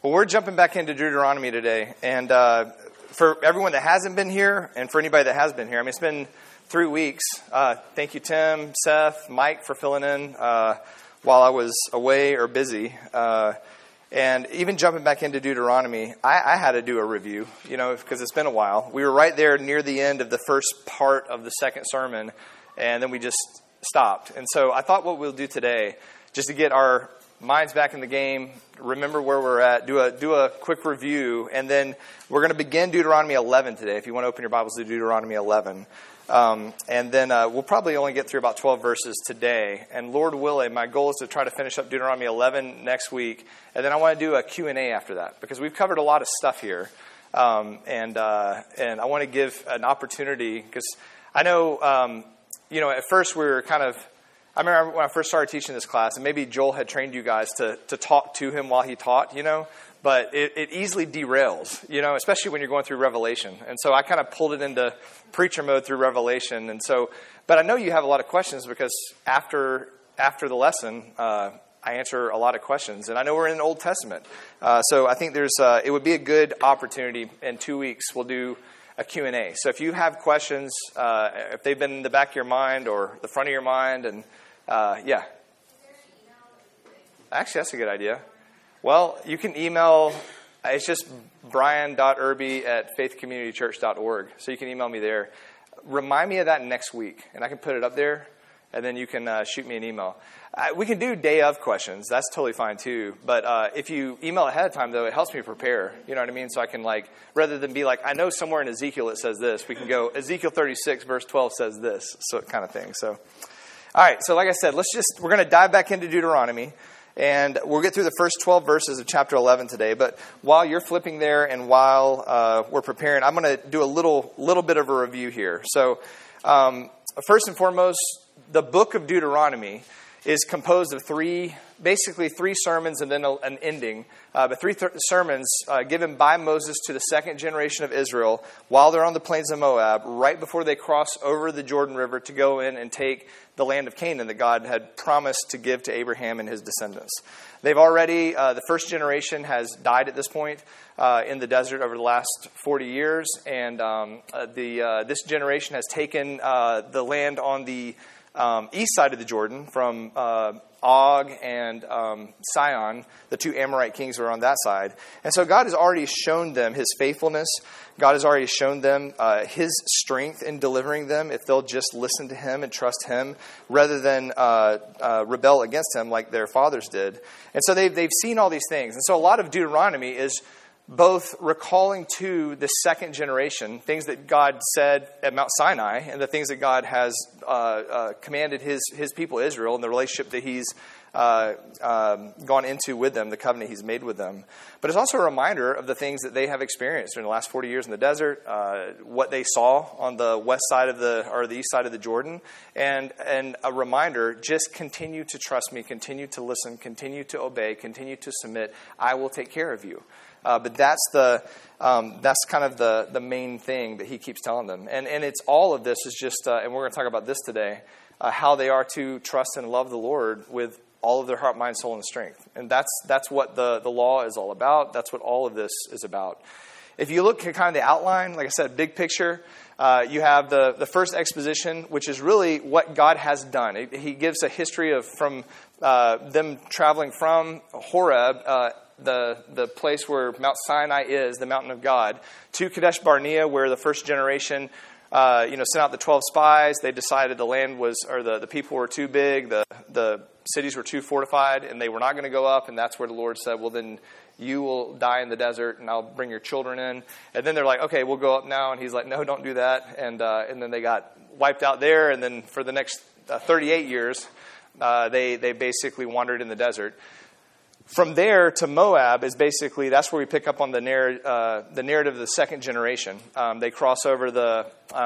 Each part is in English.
Well, we're jumping back into Deuteronomy today, and for everyone that hasn't been here, and for anybody that has been here, I mean, it's been 3 weeks. Thank you, Tim, Seth, Mike, for filling in while I was away or busy. And even jumping back into Deuteronomy, I had to do a review, because it's been a while. We were right there near the end of the first part of the second sermon, and then we just stopped. And so I thought what we'll do today, just to get our minds back in the game, remember where we're at, do a quick review, and then we're going to begin Deuteronomy 11 today. If you want to open your Bibles to Deuteronomy 11. And then we'll probably only get through about 12 verses today. And Lord willing, my goal is to try to finish up Deuteronomy 11 next week. And then I want to do a Q&A after that, because we've covered a lot of stuff here. And I want to give an opportunity, because I know, at first we were kind of, I remember when I first started teaching this class, and maybe Joel had trained you guys to talk to him while he taught, but it easily derails, especially when you're going through Revelation. And so I kind of pulled it into preacher mode through Revelation. And so, but I know you have a lot of questions, because after the lesson, I answer a lot of questions. And I know we're in the Old Testament. So I think it would be a good opportunity. In 2 weeks, we'll do a Q&A. So if you have questions, if they've been in the back of your mind or the front of your mind, and yeah. Actually, that's a good idea. Well, you can email, it's just brian.irby@faithcommunitychurch.org. So you can email me there. Remind me of that next week, and I can put it up there, and then you can shoot me an email. We can do day of questions. That's totally fine, too. But if you email ahead of time, though, it helps me prepare. You know what I mean? So I can, rather than be I know somewhere in Ezekiel it says this, we can go, Ezekiel 36, verse 12 says this, so kind of thing. So, all right. So like I said, we're going to dive back into Deuteronomy. And we'll get through the first 12 verses of chapter 11 today. But while you're flipping there and while we're preparing, I'm going to do a little bit of a review here. So first and foremost, the book of Deuteronomy is composed of basically three sermons and then an ending. But three sermons given by Moses to the second generation of Israel while they're on the plains of Moab, right before they cross over the Jordan River to go in and take the land of Canaan that God had promised to give to Abraham and his descendants. They've already, the first generation has died at this point in the desert over the last 40 years. And this generation has taken the land on the east side of the Jordan from Og and Sihon, the two Amorite kings who are on that side. And so God has already shown them his faithfulness. God has already shown them his strength in delivering them if they'll just listen to him and trust him rather than rebel against him like their fathers did. And so they've seen all these things. And so a lot of Deuteronomy is both recalling to the second generation things that God said at Mount Sinai and the things that God has commanded his people Israel and the relationship that he's gone into with them, the covenant he's made with them. But it's also a reminder of the things that they have experienced during the last 40 years in the desert, what they saw on the west side of the east side of the Jordan, and a reminder, just continue to trust me, continue to listen, continue to obey, continue to submit. I will take care of you. But that's kind of the main thing that he keeps telling them. And it's all of this is just, and we're going to talk about this today, how they are to trust and love the Lord with all of their heart, mind, soul, and strength. And that's what the law is all about. That's what all of this is about. If you look at kind of the outline, like I said, big picture, you have the first exposition, which is really what God has done. He gives a history from them traveling from Horeb, the place where Mount Sinai is, the mountain of God, to Kadesh Barnea, where the first generation, sent out the 12 spies. They decided the land the people were too big, the cities were too fortified, and they were not going to go up. And that's where the Lord said, well, then you will die in the desert, and I'll bring your children in. And then they're like, okay, we'll go up now. And he's like, no, don't do that. And then they got wiped out there. And then for the next 38 years, they basically wandered in the desert. From there to Moab is basically, that's where we pick up on the narrative of the second generation. They cross over the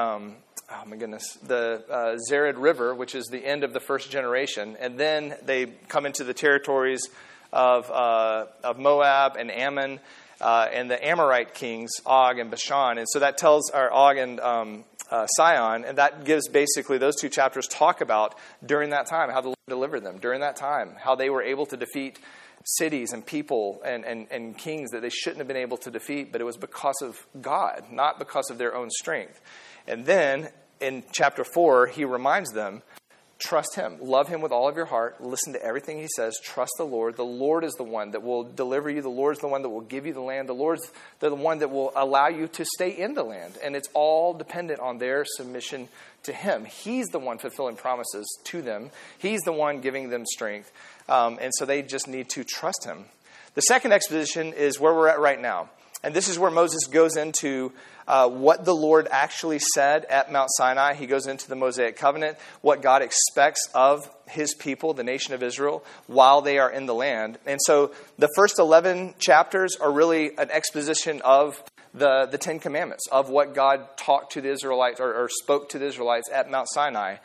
Zered River, which is the end of the first generation. And then they come into the territories of Moab and Ammon and the Amorite kings, Og and Bashan. And so that tells Og and Sihon, and that gives basically those two chapters talk about during that time, how the Lord delivered them, during that time, how they were able to defeat cities and people and kings that they shouldn't have been able to defeat, but it was because of God, not because of their own strength. And then in chapter 4, he reminds them, trust him. Love him with all of your heart. Listen to everything he says. Trust the Lord. The Lord is the one that will deliver you. The Lord is the one that will give you the land. The Lord's the one that will allow you to stay in the land. And it's all dependent on their submission to him. He's the one fulfilling promises to them. He's the one giving them strength. And so they just need to trust him. The second exposition is where we're at right now. And this is where Moses goes into what the Lord actually said at Mount Sinai. He goes into the Mosaic covenant, what God expects of his people, the nation of Israel, while they are in the land. And so the first 11 chapters are really an exposition of the Ten Commandments, of what God talked to the Israelites or spoke to the Israelites at Mount Sinai.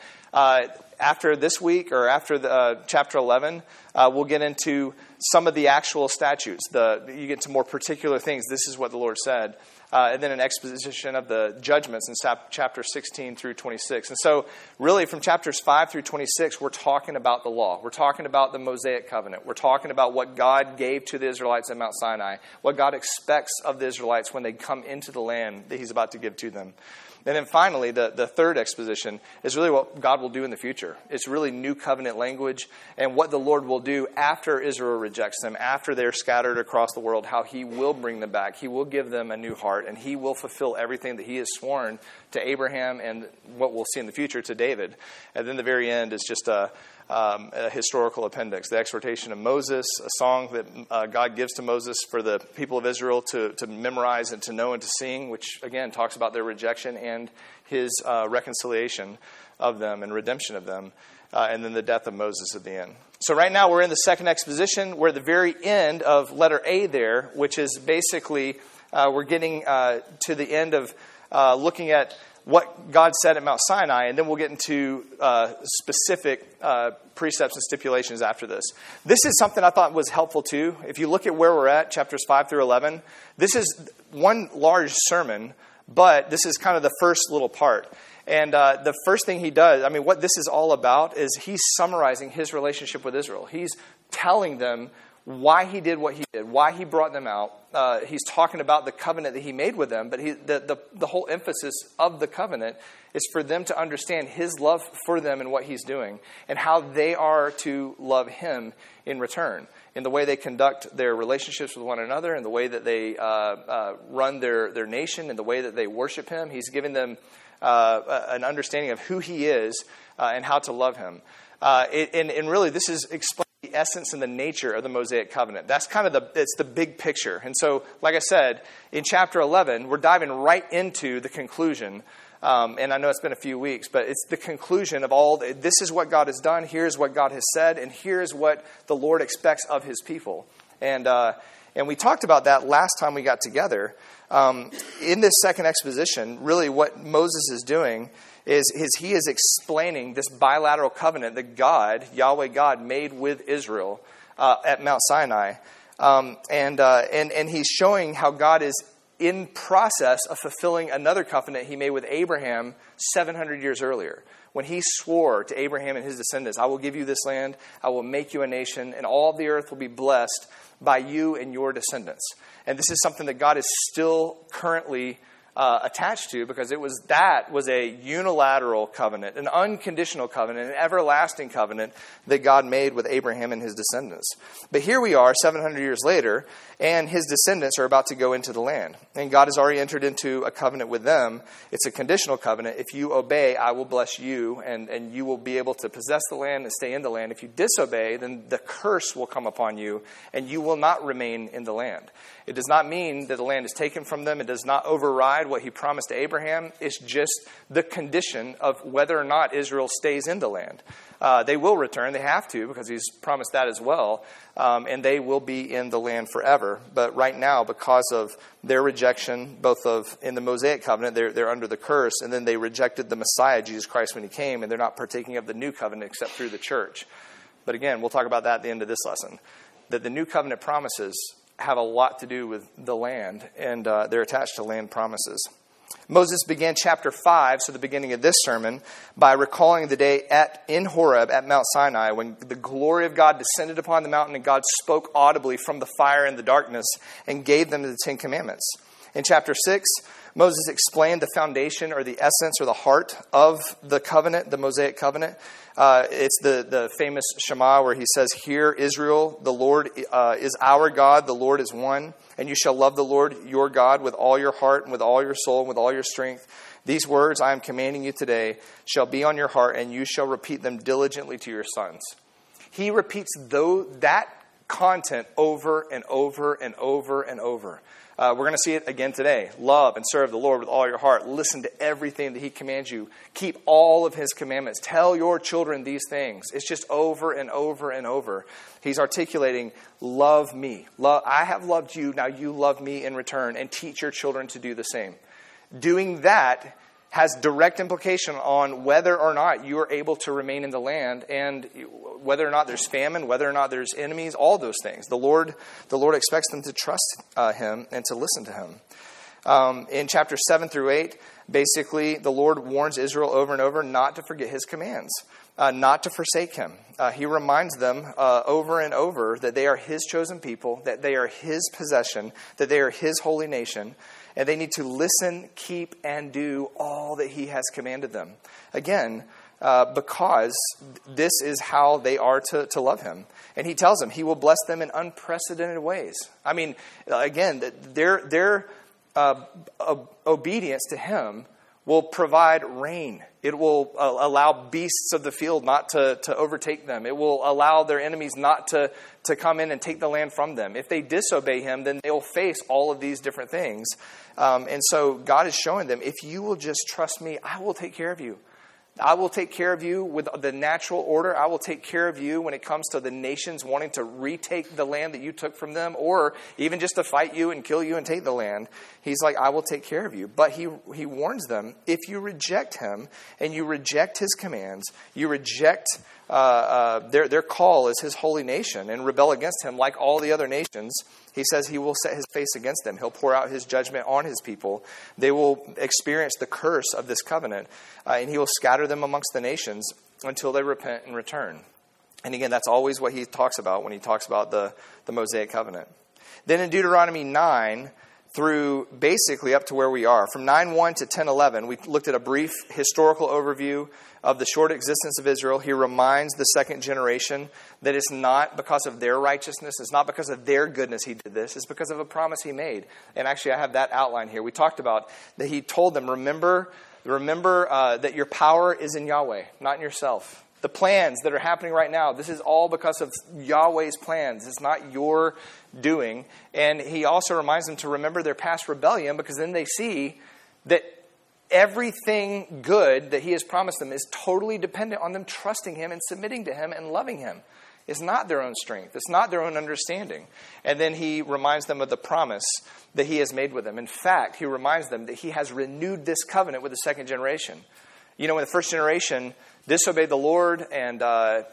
After this week, or after the chapter 11, we'll get into some of the actual statutes. You get to more particular things. This is what the Lord said. And then an exposition of the judgments in chapter 16 through 26. And so really from chapters 5 through 26, we're talking about the law. We're talking about the Mosaic covenant. We're talking about what God gave to the Israelites at Mount Sinai, what God expects of the Israelites when they come into the land that he's about to give to them. And then finally, the third exposition is really what God will do in the future. It's really new covenant language and what the Lord will do after Israel rejects them, after they're scattered across the world, how he will bring them back. He will give them a new heart, and he will fulfill everything that he has sworn to Abraham and what we'll see in the future to David. And then the very end is just a historical appendix, the exhortation of Moses, a song that God gives to Moses for the people of Israel to memorize and to know and to sing, which, again, talks about their rejection and his reconciliation of them and redemption of them, and then the death of Moses at the end. So right now we're in the second exposition. We're at the very end of letter A there, which is basically we're getting to the end of looking at what God said at Mount Sinai, and then we'll get into specific precepts and stipulations after this. This is something I thought was helpful too. If you look at where we're at, chapters 5 through 11, this is one large sermon, but this is kind of the first little part. And the first thing he does, what this is all about is he's summarizing his relationship with Israel. He's telling them why he did what he did, why he brought them out. He's talking about the covenant that he made with them, but the whole emphasis of the covenant is for them to understand his love for them and what he's doing, and how they are to love him in return, in the way they conduct their relationships with one another, in the way that they run their nation, in the way that they worship him. He's giving them an understanding of who he is and how to love him. And really, this is explaining the essence and the nature of the Mosaic covenant. That's kind of it's the big picture. And so, like I said, in chapter 11, we're diving right into the conclusion. And I know it's been a few weeks, but it's the conclusion of all. This is what God has done. Here's what God has said. And here's what the Lord expects of his people. And we talked about that last time we got together. In this second exposition, really what Moses is doing is he is explaining this bilateral covenant that God, Yahweh God, made with Israel at Mount Sinai. And he's showing how God is in process of fulfilling another covenant he made with Abraham 700 years earlier, when he swore to Abraham and his descendants, I will give you this land, I will make you a nation, and all the earth will be blessed by you and your descendants. And this is something that God is still currently attached to, because that was a unilateral covenant, an unconditional covenant, an everlasting covenant that God made with Abraham and his descendants. But here we are 700 years later, and his descendants are about to go into the land. And God has already entered into a covenant with them. It's a conditional covenant. If you obey, I will bless you, and you will be able to possess the land and stay in the land. If you disobey, then the curse will come upon you, and you will not remain in the land. It does not mean that the land is taken from them. It does not override what he promised to Abraham. It's just the condition of whether or not Israel stays in the land. They will return. They have to, because he's promised that as well. And they will be in the land forever. But right now, because of their rejection, in the Mosaic covenant, they're under the curse. And then they rejected the Messiah, Jesus Christ, when he came. And they're not partaking of the new covenant except through the church. But again, we'll talk about that at the end of this lesson. That the new covenant promises have a lot to do with the land, and they're attached to land promises. Moses began chapter 5, so the beginning of this sermon, by recalling the day in Horeb at Mount Sinai when the glory of God descended upon the mountain and God spoke audibly from the fire and the darkness and gave them the Ten Commandments. In chapter 6, Moses explained the foundation or the essence or the heart of the covenant, the Mosaic covenant. It's the famous Shema where he says, "Hear, Israel, the Lord is our God, the Lord is one. And you shall love the Lord your God with all your heart and with all your soul and with all your strength. These words I am commanding you today shall be on your heart, and you shall repeat them diligently to your sons." He repeats that content over and over and over and over. We're going to see it again today. Love and serve the Lord with all your heart. Listen to everything that he commands you. Keep all of his commandments. Tell your children these things. It's just over and over and over. He's articulating, love me. I have loved you, now you love me in return, and teach your children to do the same. Doing that has direct implication on whether or not you are able to remain in the land and whether or not there's famine, whether or not there's enemies, all those things. The Lord expects them to trust him and to listen to him. In chapters 7 through 8, basically the Lord warns Israel over and over not to forget his commands, not to forsake him. He reminds them over and over that they are his chosen people, that they are his possession, that they are his holy nation, and they need to listen, keep, and do all that he has commanded them. Again, because this is how they are to love him. And he tells them he will bless them in unprecedented ways. I mean, again, their obedience to him will provide rain. It will allow beasts of the field not to overtake them. It will allow their enemies not to come in and take the land from them. If they disobey him, then they'll face all of these different things. And so God is showing them, if you will just trust me, I will take care of you. I will take care of you with the natural order. I will take care of you when it comes to the nations wanting to retake the land that you took from them, or even just to fight you and kill you and take the land. He's like, I will take care of you. But he warns them, if you reject him and you reject his commands, you reject their call as his holy nation and rebel against him like all the other nations, he says he will set his face against them. He'll pour out his judgment on his people. They will experience the curse of this covenant, and he will scatter them amongst the nations until they repent and return. And again, that's always what he talks about when he talks about the Mosaic covenant. Then in Deuteronomy 9, through basically up to where we are, from 9:1 to 10:11, we looked at a brief historical overview of the short existence of Israel. He reminds the second generation that it's not because of their righteousness, it's not because of their goodness he did this, it's because of a promise he made. And actually I have that outline here. We talked about that he told them, remember that your power is in Yahweh, not in yourself. The plans that are happening right now, this is all because of Yahweh's plans. It's not your doing. And he also reminds them to remember their past rebellion, because then they see that everything good that he has promised them is totally dependent on them trusting him and submitting to him and loving him. It's not their own strength. It's not their own understanding. And then he reminds them of the promise that he has made with them. In fact, he reminds them that he has renewed this covenant with the second generation. You know, when the first generation disobeyed the Lord and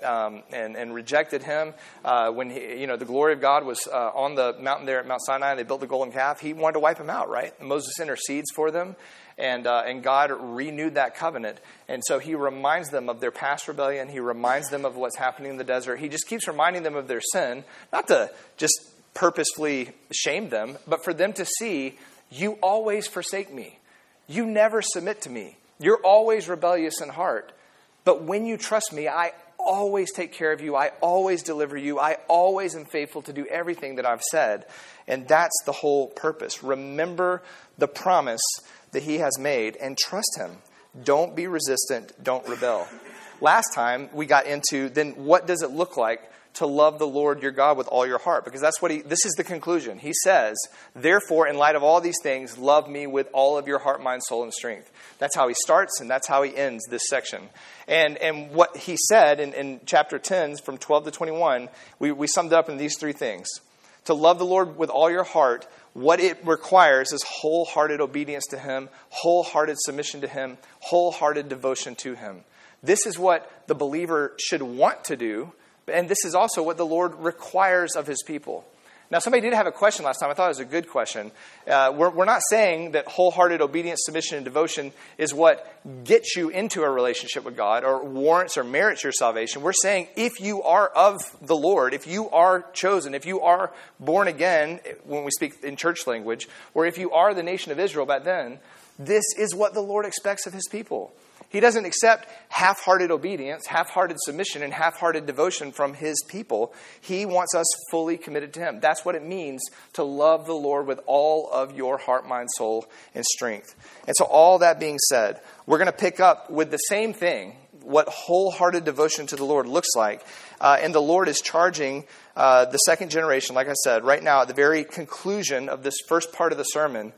rejected him, when the glory of God was on the mountain there at Mount Sinai, and they built the golden calf, he wanted to wipe them out, right? And Moses intercedes for them, and God renewed that covenant. And so he reminds them of their past rebellion. He reminds them of what's happening in the desert. He just keeps reminding them of their sin, not to just purposefully shame them, but for them to see, you always forsake me. You never submit to me. You're always rebellious in heart. But when you trust me, I always take care of you. I always deliver you. I always am faithful to do everything that I've said. And that's the whole purpose. Remember the promise that he has made and trust him. Don't be resistant. Don't rebel. Last time we got into, then what does it look like to love the Lord your God with all your heart? Because that's what this is the conclusion. He says, therefore, in light of all these things, love me with all of your heart, mind, soul, and strength. That's how he starts, and that's how he ends this section. And what he said in chapter 10, from 12 to 21, we summed it up in these three things. To love the Lord with all your heart, what it requires is wholehearted obedience to him, wholehearted submission to him, wholehearted devotion to him. This is what the believer should want to do. And this is also what the Lord requires of his people. Now, somebody did have a question last time. I thought it was a good question. We're not saying that wholehearted obedience, submission, and devotion is what gets you into a relationship with God or warrants or merits your salvation. We're saying if you are of the Lord, if you are chosen, if you are born again, when we speak in church language, or if you are the nation of Israel back then, this is what the Lord expects of his people. He doesn't accept half-hearted obedience, half-hearted submission, and half-hearted devotion from his people. He wants us fully committed to him. That's what it means to love the Lord with all of your heart, mind, soul, and strength. And so all that being said, we're going to pick up with the same thing, what wholehearted devotion to the Lord looks like. And the Lord is charging the second generation, like I said, right now at the very conclusion of this first part of the sermon,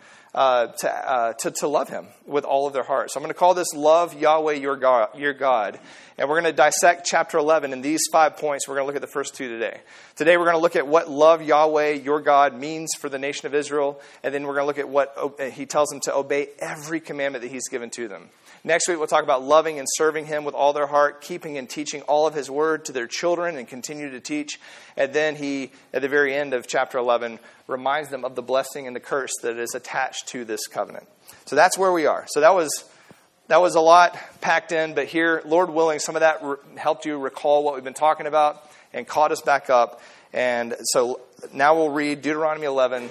to love him with all of their heart. So I'm going to call this Love Yahweh Your God. And we're going to dissect chapter 11 in these 5 points. We're going to look at the first 2 today. Today we're going to look at what love Yahweh Your God means for the nation of Israel. And then we're going to look at what he tells them to obey every commandment that he's given to them. Next week we'll talk about loving and serving him with all their heart, keeping and teaching all of his word to their children and continue to teach. And then he, at the very end of chapter 11, reminds them of the blessing and the curse that is attached to this covenant. So that's where we are. So that was a lot packed in, but here, Lord willing, some of that helped you recall what we've been talking about and caught us back up. And so now we'll read Deuteronomy 11,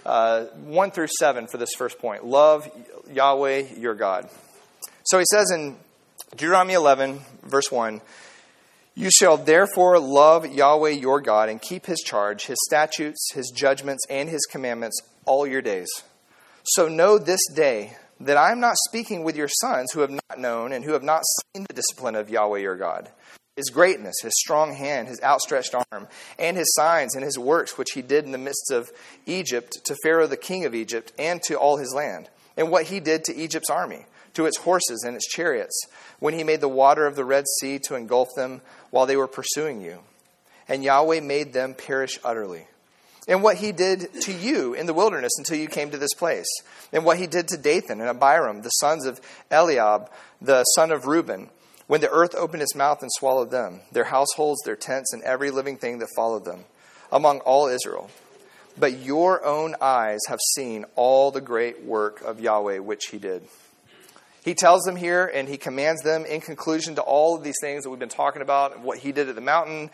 1 through 7 for this first point. Love Yahweh your God. So he says in Deuteronomy 11, verse 1, "You shall therefore love Yahweh your God and keep his charge, his statutes, his judgments, and his commandments all your days. So know this day that I am not speaking with your sons who have not known and who have not seen the discipline of Yahweh your God, his greatness, his strong hand, his outstretched arm, and his signs and his works which he did in the midst of Egypt to Pharaoh the king of Egypt and to all his land, and what he did to Egypt's army, to its horses and its chariots, when he made the water of the Red Sea to engulf them while they were pursuing you. And Yahweh made them perish utterly. And what he did to you in the wilderness until you came to this place. And what he did to Dathan and Abiram, the sons of Eliab, the son of Reuben, when the earth opened its mouth and swallowed them, their households, their tents, and every living thing that followed them, among all Israel. But your own eyes have seen all the great work of Yahweh which he did." He tells them here and he commands them in conclusion to all of these things that we've been talking about, what he did at the mountain,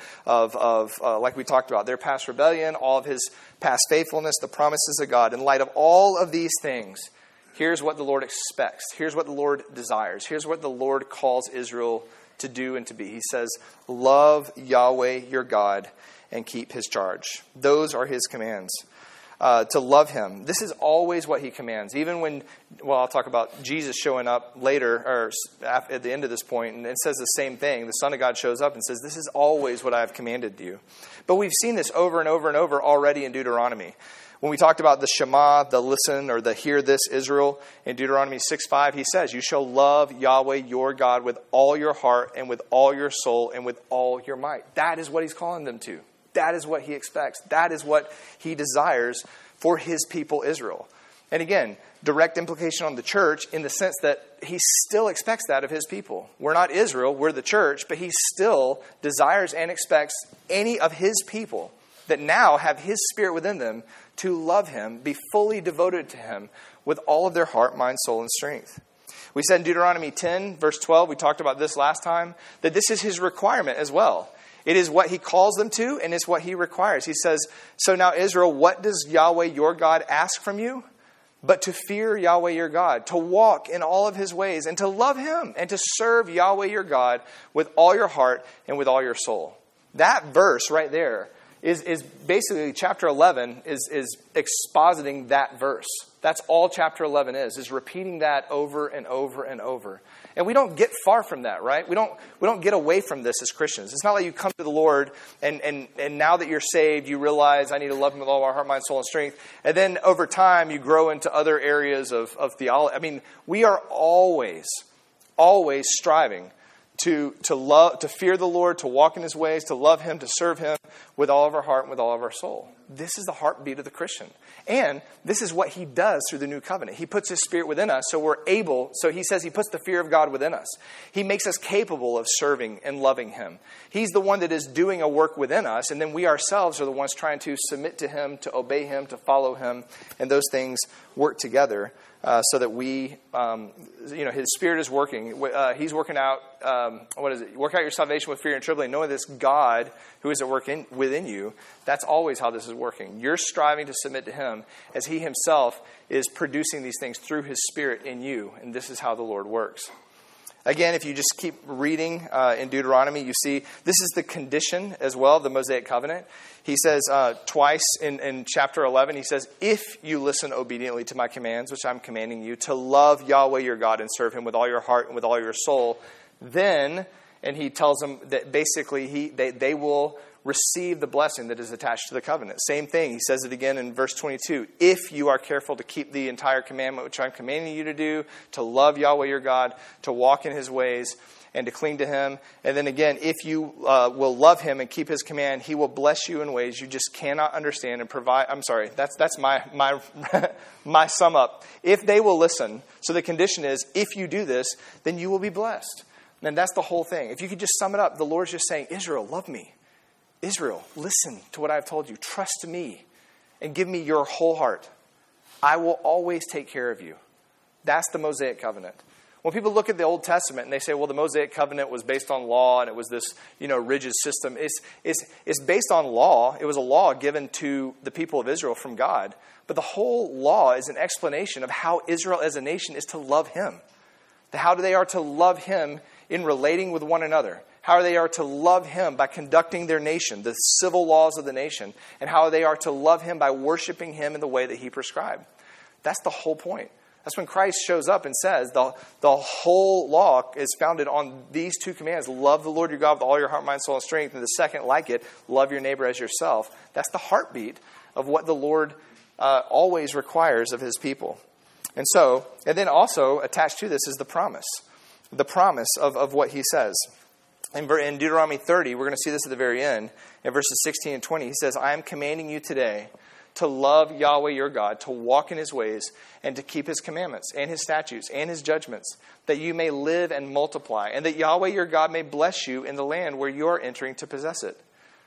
like we talked about, their past rebellion, all of his past faithfulness, the promises of God. In light of all of these things, here's what the Lord expects. Here's what the Lord desires. Here's what the Lord calls Israel to do and to be. He says, love Yahweh your God and keep his charge. Those are his commands. To love him. This is always what he commands. Even when, I'll talk about Jesus showing up later, or at the end of this point, and it says the same thing. The Son of God shows up and says, this is always what I have commanded you. But we've seen this over and over and over already in Deuteronomy. When we talked about the Shema, the listen, or the hear this, Israel, in Deuteronomy 6:5, he says, you shall love Yahweh your God with all your heart and with all your soul and with all your might. That is what he's calling them to. That is what he expects. That is what he desires for his people Israel. And again, direct implication on the church in the sense that he still expects that of his people. We're not Israel, we're the church, but he still desires and expects any of his people that now have his spirit within them to love him, be fully devoted to him with all of their heart, mind, soul, and strength. We said in Deuteronomy 10, verse 12, we talked about this last time, that this is his requirement as well. It is what he calls them to, and it's what he requires. He says, so now Israel, what does Yahweh your God ask from you? But to fear Yahweh your God, to walk in all of his ways, and to love him, and to serve Yahweh your God with all your heart and with all your soul. That verse right there is basically, chapter 11 is expositing that verse. That's all chapter 11 is repeating that over and over and over. And we don't get far from that, right? We don't get away from this as Christians. It's not like you come to the Lord and now that you're saved, you realize I need to love him with all our heart, mind, soul, and strength. And then over time, you grow into other areas of theology. I mean, we are always striving to love, to fear the Lord, to walk in his ways, to love him, to serve him with all of our heart and with all of our soul. This is the heartbeat of the Christian. And this is what he does through the new covenant. He puts his Spirit within us so we're able, so he says he puts the fear of God within us. He makes us capable of serving and loving him. He's the one that is doing a work within us, and then we ourselves are the ones trying to submit to him, to obey him, to follow him, and those things work together so that we, his Spirit is working. He's working out, work out your salvation with fear and trembling, knowing this God who is at work within you. That's always how this is working. You're striving to submit to him as he himself is producing these things through his Spirit in you, and this is how the Lord works. Again, if you just keep reading in Deuteronomy, you see this is the condition as well of the Mosaic covenant. He says twice in chapter 11, he says, if you listen obediently to my commands, which I'm commanding you, to love Yahweh your God and serve him with all your heart and with all your soul, then, and he tells them that basically they will receive the blessing that is attached to the covenant. Same thing. He says it again in verse 22. If you are careful to keep the entire commandment which I'm commanding you to do, to love Yahweh your God, to walk in his ways, and to cling to him. And then again, if you will love him and keep his command, he will bless you in ways you just cannot understand and provide. I'm sorry, that's my my sum up. If they will listen, so the condition is, if you do this, then you will be blessed. And that's the whole thing. If you could just sum it up, the Lord's just saying, Israel, love me. Israel, listen to what I've told you. Trust me and give me your whole heart. I will always take care of you. That's the Mosaic covenant. When people look at the Old Testament and they say, well, the Mosaic covenant was based on law and it was this, rigid system. It's based on law. It was a law given to the people of Israel from God. But the whole law is an explanation of how Israel as a nation is to love him. How they are to love him in relating with one another. How they are to love him by conducting their nation, the civil laws of the nation, and how they are to love him by worshiping him in the way that he prescribed. That's the whole point. That's when Christ shows up and says the whole law is founded on these two commands. Love the Lord your God with all your heart, mind, soul, and strength. And the second, like it, love your neighbor as yourself. That's the heartbeat of what the Lord always requires of his people. And then also attached to this is the promise. The promise of what he says. In Deuteronomy 30, we're going to see this at the very end. In verses 16 and 20, he says, I am commanding you today to love Yahweh your God, to walk in his ways, and to keep his commandments and his statutes and his judgments, that you may live and multiply, and that Yahweh your God may bless you in the land where you are entering to possess it.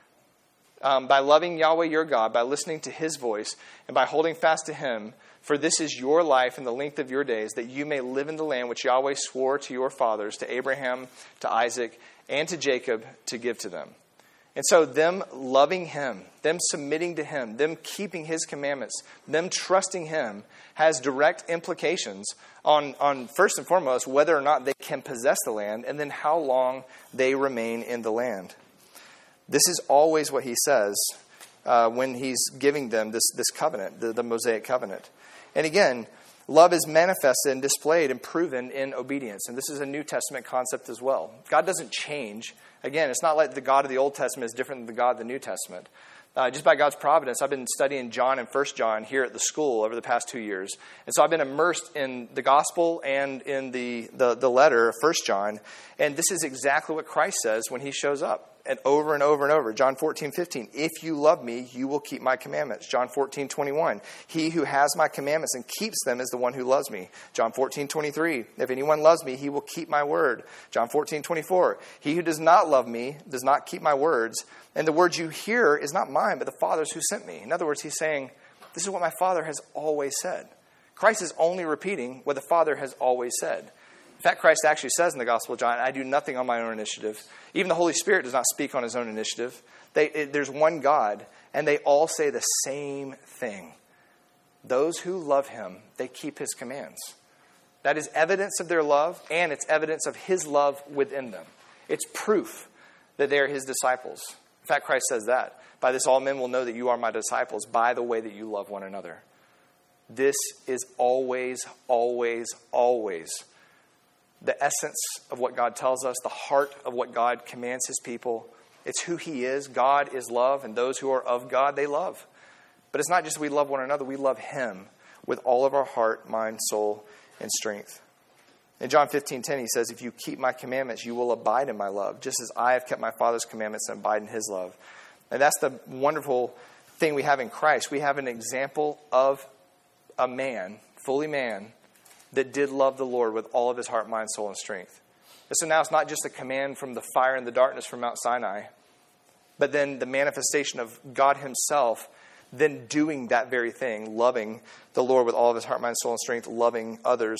By loving Yahweh your God, by listening to his voice, and by holding fast to him, for this is your life and the length of your days, that you may live in the land which Yahweh swore to your fathers, to Abraham, to Isaac, and to Jacob, to give to them. And so them loving him, them submitting to him, them keeping his commandments, them trusting him has direct implications on first and foremost, whether or not they can possess the land, and then how long they remain in the land. This is always what he says when he's giving them this covenant, the Mosaic covenant. And again, love is manifested and displayed and proven in obedience. And this is a New Testament concept as well. God doesn't change. Again, it's not like the God of the Old Testament is different than the God of the New Testament. Just by God's providence, I've been studying John and 1 John here at the school over the past 2 years. And so I've been immersed in the gospel and in the letter of 1 John. And this is exactly what Christ says when he shows up. And over and over and over. John 14:15. If you love me, you will keep my commandments. John 14:21. He who has my commandments and keeps them is the one who loves me. John 14:23. If anyone loves me, he will keep my word. John 14:24. He who does not love me does not keep my words. And the words you hear is not mine, but the Father's who sent me. In other words, he's saying, this is what my Father has always said. Christ is only repeating what the Father has always said. In fact, Christ actually says in the Gospel of John, I do nothing on my own initiative. Even the Holy Spirit does not speak on his own initiative. There's one God, and they all say the same thing. Those who love him, they keep his commands. That is evidence of their love, and it's evidence of his love within them. It's proof that they are his disciples. In fact, Christ says that. By this all men will know that you are my disciples, by the way that you love one another. This is always, always, always the essence of what God tells us, the heart of what God commands his people. It's who he is. God is love, and those who are of God, they love. But it's not just we love one another, we love him with all of our heart, mind, soul, and strength. In John 15:10, he says, if you keep my commandments, you will abide in my love, just as I have kept my Father's commandments and abide in his love. And that's the wonderful thing we have in Christ. We have an example of a man, fully man, that did love the Lord with all of his heart, mind, soul, and strength. And so now it's not just a command from the fire and the darkness from Mount Sinai, but then the manifestation of God himself then doing that very thing, loving the Lord with all of his heart, mind, soul, and strength, loving others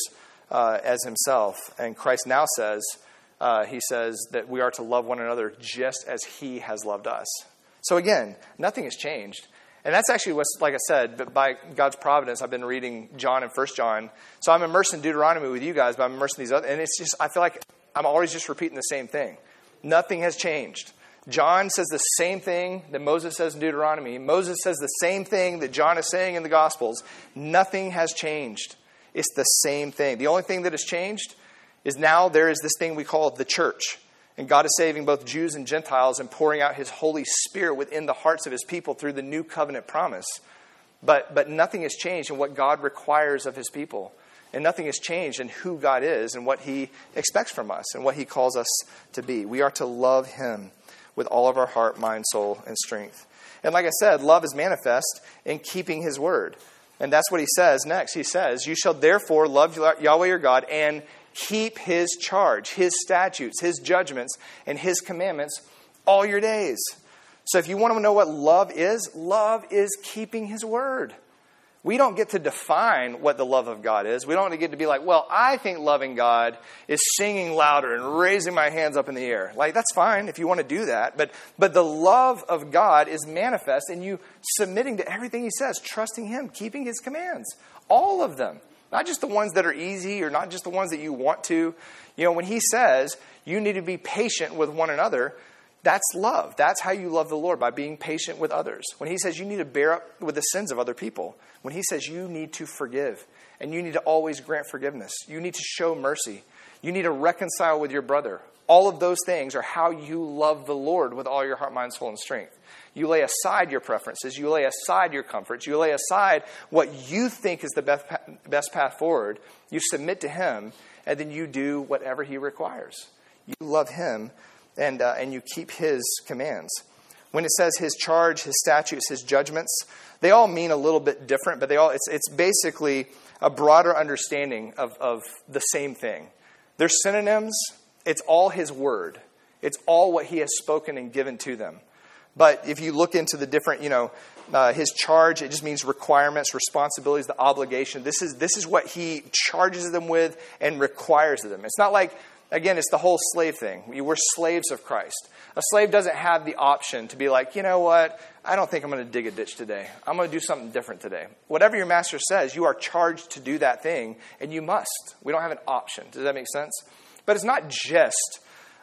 as himself. And Christ now says, he says that we are to love one another just as he has loved us. So again, nothing has changed. And that's actually what's, like I said, but by God's providence, I've been reading John and 1 John. So I'm immersed in Deuteronomy with you guys, but I'm immersed in these other. And it's just, I feel like I'm always just repeating the same thing. Nothing has changed. John says the same thing that Moses says in Deuteronomy. Moses says the same thing that John is saying in the Gospels. Nothing has changed. It's the same thing. The only thing that has changed is now there is this thing we call the church. And God is saving both Jews and Gentiles and pouring out his Holy Spirit within the hearts of his people through the new covenant promise. But nothing has changed in what God requires of his people. And nothing has changed in who God is and what he expects from us and what he calls us to be. We are to love him with all of our heart, mind, soul, and strength. And like I said, love is manifest in keeping his word. And that's what he says next. He says, you shall therefore love Yahweh your God and keep his charge, his statutes, his judgments, and his commandments all your days. So if you want to know what love is keeping his word. We don't get to define what the love of God is. We don't get to be like, well, I think loving God is singing louder and raising my hands up in the air. Like, that's fine if you want to do that. But the love of God is manifest in you submitting to everything he says, trusting him, keeping his commands. All of them. Not just the ones that are easy or not just the ones that you want to. You know, when he says you need to be patient with one another, that's love. That's how you love the Lord, by being patient with others. When he says you need to bear up with the sins of other people. When he says you need to forgive and you need to always grant forgiveness. You need to show mercy. You need to reconcile with your brother. All of those things are how you love the Lord with all your heart, mind, soul, and strength. You lay aside your preferences. You lay aside your comforts. You lay aside what you think is the best path forward. You submit to him, and then you do whatever he requires. You love him, and you keep his commands. When it says his charge, his statutes, his judgments, they all mean a little bit different, but it's basically a broader understanding of the same thing. They're synonyms. It's all his word. It's all what he has spoken and given to them. But if you look into the different, his charge, it just means requirements, responsibilities, the obligation. This is what he charges them with and requires of them. It's not like, again, it's the whole slave thing. We're slaves of Christ. A slave doesn't have the option to be like, you know what? I don't think I'm going to dig a ditch today. I'm going to do something different today. Whatever your master says, you are charged to do that thing, and you must. We don't have an option. Does that make sense? But it's not just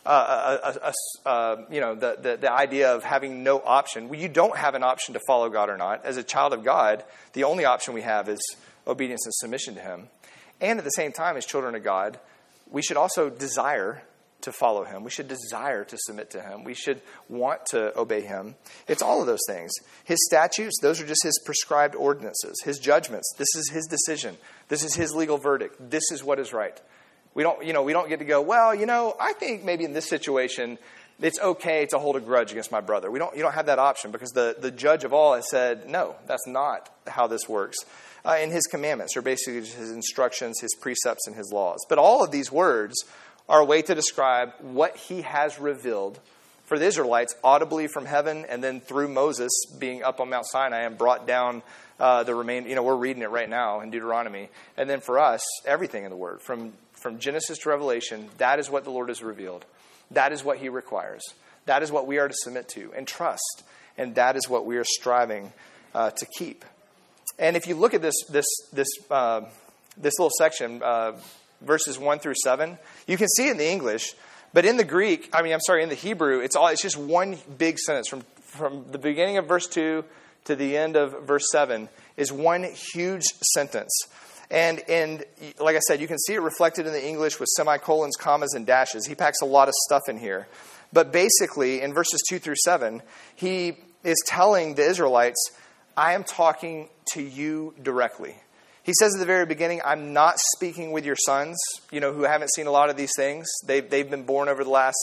the idea of having no option. Well, you don't have an option to follow God or not. As a child of God, the only option we have is obedience and submission to him. And at the same time, as children of God, we should also desire to follow him. We should desire to submit to him. We should want to obey him. It's all of those things. His statutes, those are just his prescribed ordinances. His judgments, this is his decision. This is his legal verdict. This is what is right. We don't get to go, well, I think maybe in this situation, it's okay to hold a grudge against my brother. You don't have that option because the judge of all has said, no, that's not how this works. And his commandments are basically just his instructions, his precepts, and his laws. But all of these words are a way to describe what he has revealed for the Israelites audibly from heaven and then through Moses being up on Mount Sinai and brought down the remainder. We're reading it right now in Deuteronomy. And then for us, everything in the Word, from Genesis to Revelation, that is what the Lord has revealed. That is what he requires. That is what we are to submit to and trust. And that is what we are striving to keep. And if you look at this little section, verses 1 through 7, you can see it in the English, but in the Greek, in the Hebrew, it's just one big sentence from the beginning of verse 2 to the end of verse 7 is one huge sentence. And like I said, you can see it reflected in the English with semicolons, commas, and dashes. He packs a lot of stuff in here. But basically, in verses 2 through 7, he is telling the Israelites, I am talking to you directly. He says at the very beginning, I'm not speaking with your sons, who haven't seen a lot of these things. They've been born over the last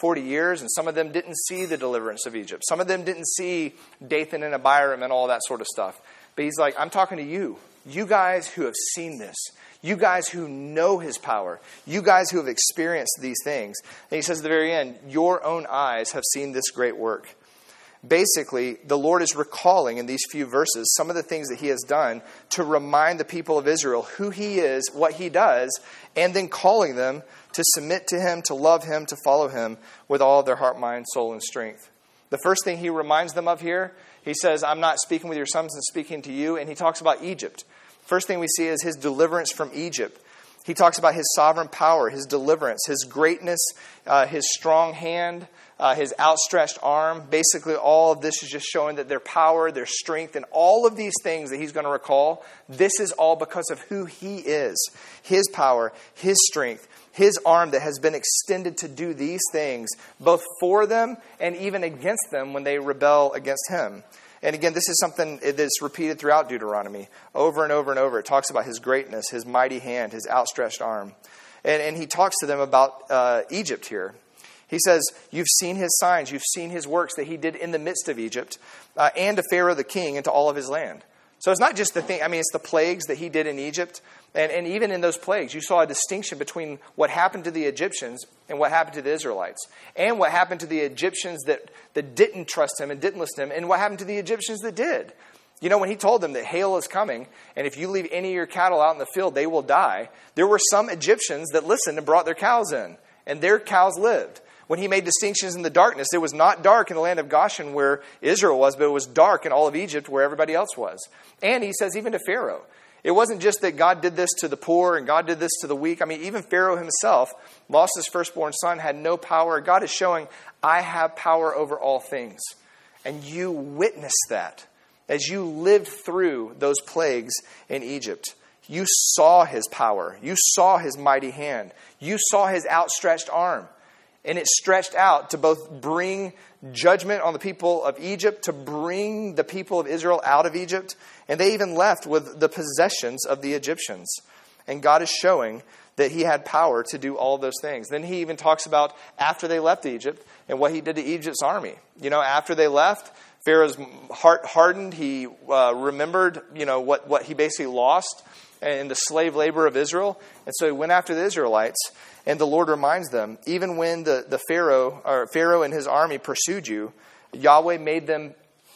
40 years, and some of them didn't see the deliverance of Egypt. Some of them didn't see Dathan and Abiram and all that sort of stuff. But he's like, I'm talking to you. You guys who have seen this. You guys who know his power. You guys who have experienced these things. And he says at the very end, your own eyes have seen this great work. Basically, the Lord is recalling in these few verses some of the things that he has done to remind the people of Israel who he is, what he does, and then calling them to submit to him, to love him, to follow him with all of their heart, mind, soul, and strength. The first thing he reminds them of here, he says, I'm not speaking with your sons, I'm speaking to you. And he talks about Egypt. First thing we see is his deliverance from Egypt. He talks about his sovereign power, his deliverance, his greatness, his strong hand, his outstretched arm. Basically, all of this is just showing that their power, their strength, and all of these things that he's going to recall, this is all because of who he is. His power, his strength, his arm that has been extended to do these things, both for them and even against them when they rebel against him. And again, this is something that's repeated throughout Deuteronomy over and over and over. It talks about his greatness, his mighty hand, his outstretched arm. And he talks to them about Egypt here. He says, you've seen his signs, you've seen his works that he did in the midst of Egypt, and to Pharaoh the king and to all of his land. So it's not just the thing, it's the plagues that he did in Egypt. And even in those plagues, you saw a distinction between what happened to the Egyptians and what happened to the Israelites. And what happened to the Egyptians that didn't trust him and didn't listen to him, and what happened to the Egyptians that did. You know, when he told them that hail is coming, and if you leave any of your cattle out in the field, they will die, there were some Egyptians that listened and brought their cows in, and their cows lived. When he made distinctions in the darkness, it was not dark in the land of Goshen where Israel was, but it was dark in all of Egypt where everybody else was. And he says even to Pharaoh, it wasn't just that God did this to the poor and God did this to the weak. Even Pharaoh himself lost his firstborn son, had no power. God is showing, I have power over all things. And you witnessed that as you lived through those plagues in Egypt. You saw his power. You saw his mighty hand. You saw his outstretched arm. And it stretched out to both bring judgment on the people of Egypt, to bring the people of Israel out of Egypt. And they even left with the possessions of the Egyptians. And God is showing that he had power to do all those things. Then he even talks about after they left Egypt and what he did to Egypt's army. After they left, Pharaoh's heart hardened. He remembered, what he basically lost in the slave labor of Israel. And so he went after the Israelites. And the Lord reminds them, even when the Pharaoh and his army pursued you, Yahweh made them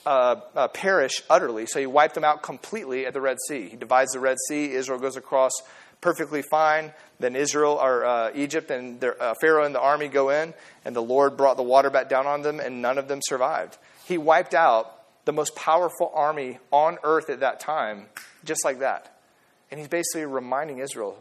perish utterly. So he wiped them out completely at the Red Sea. He divides the Red Sea. Israel goes across perfectly fine. Then Egypt and Pharaoh and the army go in. And the Lord brought the water back down on them, and none of them survived. He wiped out the most powerful army on earth at that time, just like that. And he's basically reminding Israel,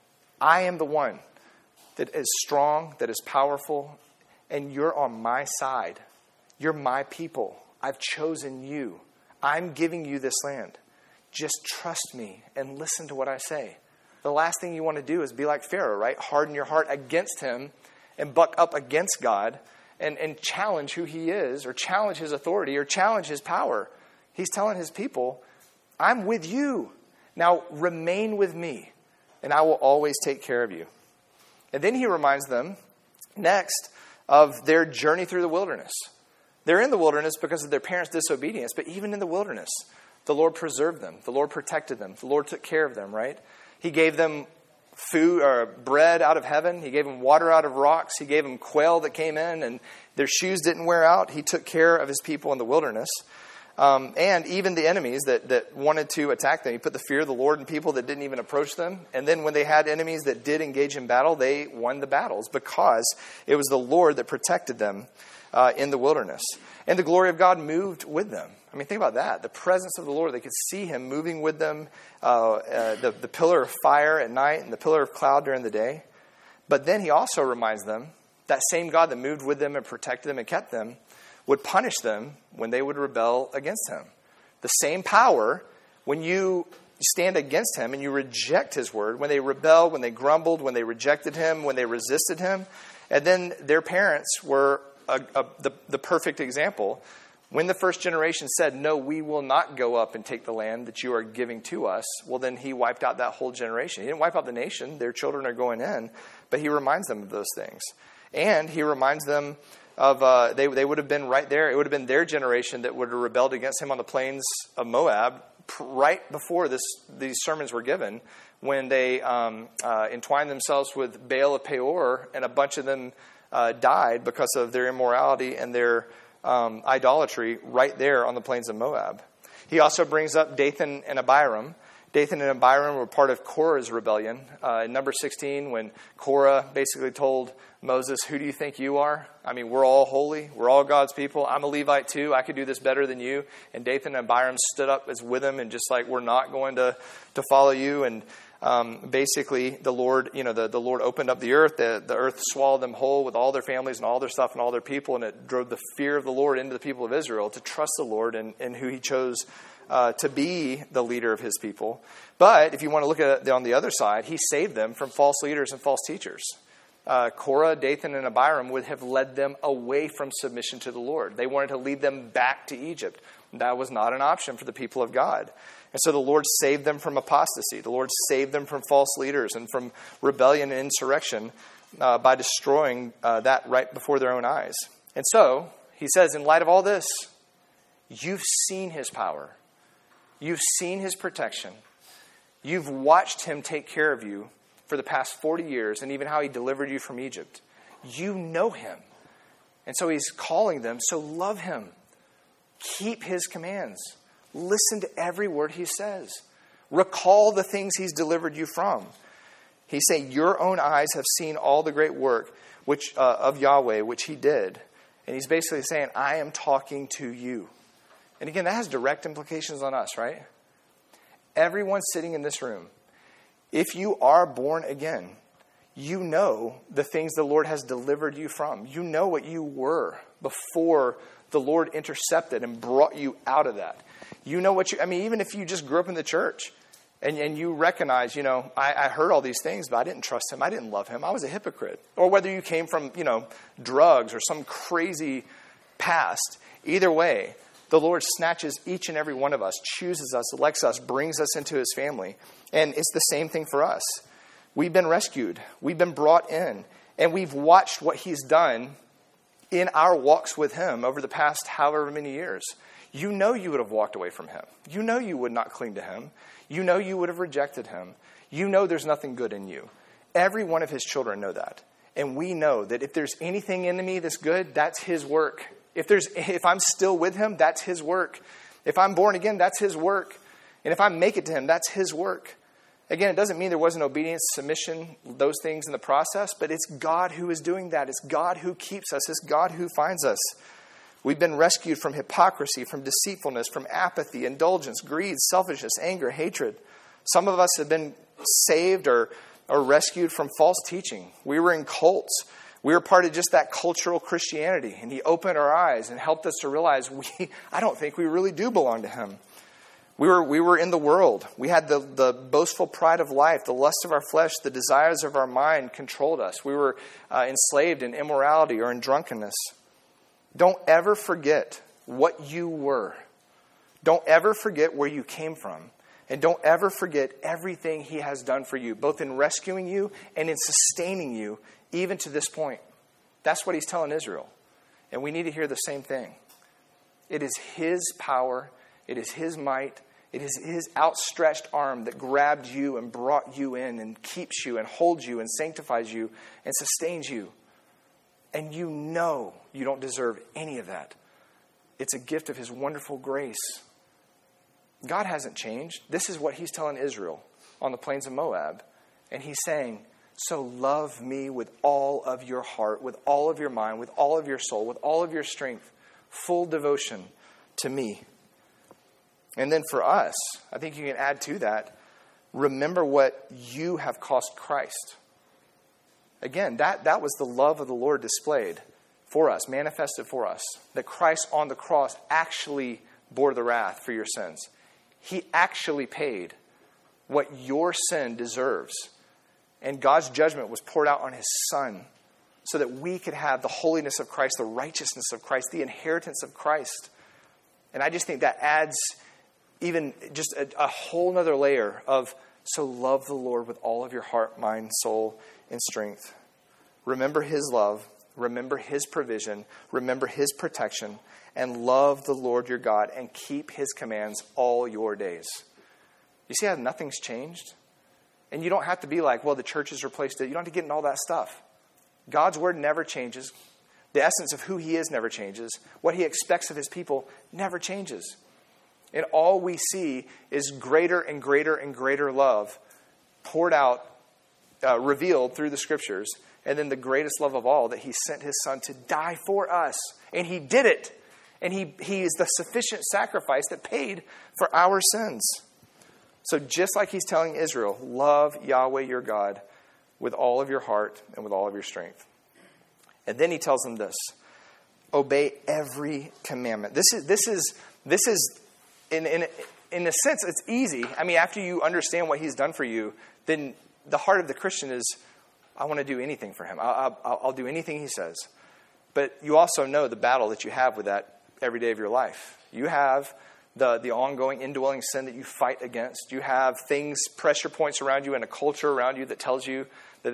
I am the one that is strong, that is powerful, and you're on my side. You're my people. I've chosen you. I'm giving you this land. Just trust me and listen to what I say. The last thing you want to do is be like Pharaoh, right? Harden your heart against him and buck up against God and challenge who he is, or challenge his authority, or challenge his power. He's telling his people, I'm with you. Now remain with me, and I will always take care of you. And then he reminds them next of their journey through the wilderness. They're in the wilderness because of their parents' disobedience, but even in the wilderness, the Lord preserved them. The Lord protected them. The Lord took care of them, right? He gave them food or bread out of heaven. He gave them water out of rocks. He gave them quail that came in, and their shoes didn't wear out. He took care of his people in the wilderness. And even the enemies that wanted to attack them. He put the fear of the Lord in people that didn't even approach them. And then when they had enemies that did engage in battle, they won the battles because it was the Lord that protected them in the wilderness. And the glory of God moved with them. Think about that. The presence of the Lord, they could see him moving with them. The pillar of fire at night and the pillar of cloud during the day. But then he also reminds them that same God that moved with them and protected them and kept them would punish them when they would rebel against him. The same power, when you stand against him and you reject his word, when they rebelled, when they grumbled, when they rejected him, when they resisted him. And then their parents were the perfect example. When the first generation said, no, we will not go up and take the land that you are giving to us, well, then he wiped out that whole generation. He didn't wipe out the nation. Their children are going in, but he reminds them of those things. And he reminds them of, they would have been right there. It would have been their generation that would have rebelled against him on the plains of Moab right before these sermons were given, when they entwined themselves with Baal of Peor, and a bunch of them died because of their immorality and their idolatry right there on the plains of Moab. He also brings up Dathan and Abiram. Dathan and Abiram were part of Korah's rebellion. In number 16, when Korah basically told Moses, "Who do you think you are? I mean, we're all holy. We're all God's people. I'm a Levite too. I could do this better than you." And Dathan and Abiram stood up as with him and just like, "We're not going to follow you." And basically, the Lord, the Lord opened up the earth. The earth swallowed them whole with all their families and all their stuff and all their people. And it drove the fear of the Lord into the people of Israel to trust the Lord and who he chose to be the leader of his people. But if you want to look at it on the other side, he saved them from false leaders and false teachers. Korah, Dathan, and Abiram would have led them away from submission to the Lord. They wanted to lead them back to Egypt. That was not an option for the people of God. And so the Lord saved them from apostasy. The Lord saved them from false leaders and from rebellion and insurrection by destroying that right before their own eyes. And so he says, in light of all this, you've seen his power. You've seen his protection. You've watched him take care of you for the past 40 years, and even how he delivered you from Egypt. You know him. And so he's calling them, so love him. Keep his commands. Listen to every word he says. Recall the things he's delivered you from. He said, your own eyes have seen all the great work of Yahweh, which he did. And he's basically saying, I am talking to you. And again, that has direct implications on us, right? Everyone sitting in this room, if you are born again, you know the things the Lord has delivered you from. You know what you were before the Lord intercepted and brought you out of that. You know what even if you just grew up in the church and you recognize, I heard all these things, but I didn't trust him. I didn't love him. I was a hypocrite. Or whether you came from, drugs or some crazy past, either way, the Lord snatches each and every one of us, chooses us, elects us, brings us into his family. And it's the same thing for us. We've been rescued. We've been brought in. And we've watched what he's done in our walks with him over the past however many years. You know you would have walked away from him. You know you would not cling to him. You know you would have rejected him. You know there's nothing good in you. Every one of his children know that. And we know that if there's anything in me that's good, that's his work. If I'm still with him, that's his work. If I'm born again, that's his work. And if I make it to him, that's his work. Again, it doesn't mean there wasn't obedience, submission, those things in the process, but it's God who is doing that. It's God who keeps us. It's God who finds us. We've been rescued from hypocrisy, from deceitfulness, from apathy, indulgence, greed, selfishness, anger, hatred. Some of us have been saved or rescued from false teaching. We were in cults. We were part of just that cultural Christianity. And he opened our eyes and helped us to realize I don't think we really do belong to him. We were in the world. We had the boastful pride of life, the lust of our flesh, the desires of our mind controlled us. We were enslaved in immorality or in drunkenness. Don't ever forget what you were. Don't ever forget where you came from. And don't ever forget everything he has done for you, both in rescuing you and in sustaining you, even to this point. That's what he's telling Israel. And we need to hear the same thing. It is his power. It is his might. It is his outstretched arm that grabbed you and brought you in and keeps you and holds you and sanctifies you and sustains you. And you know you don't deserve any of that. It's a gift of his wonderful grace. God hasn't changed. This is what he's telling Israel on the plains of Moab. And he's saying, so love me with all of your heart, with all of your mind, with all of your soul, with all of your strength. Full devotion to me. And then for us, I think you can add to that, remember what you have cost Christ. Again, that was the love of the Lord displayed for us, manifested for us. That Christ on the cross actually bore the wrath for your sins. He actually paid what your sin deserves. And God's judgment was poured out on his Son so that we could have the holiness of Christ, the righteousness of Christ, the inheritance of Christ. And I just think that adds even just a whole nother layer of, so love the Lord with all of your heart, mind, soul, and strength. Remember his love remember his provision, remember his protection, and love the Lord your God and keep his commands all your days. You see how nothing's changed? And you don't have to be like, well, the church has replaced it. You don't have to get into all that stuff. God's word never changes. The essence of who he is never changes. What he expects of his people never changes. And all we see is greater and greater and greater love poured out, revealed through the scriptures. And then the greatest love of all, that he sent his son to die for us. And he did it. And he is the sufficient sacrifice that paid for our sins. So just like he's telling Israel, love Yahweh your God with all of your heart and with all of your strength. And then he tells them this: obey every commandment. This is in a sense, it's easy. I mean, after you understand what he's done for you, then the heart of the Christian is, I want to do anything for him. I'll do anything he says. But you also know the battle that you have with that every day of your life. You have the ongoing indwelling sin that you fight against. You have things, pressure points around you and a culture around you that tells you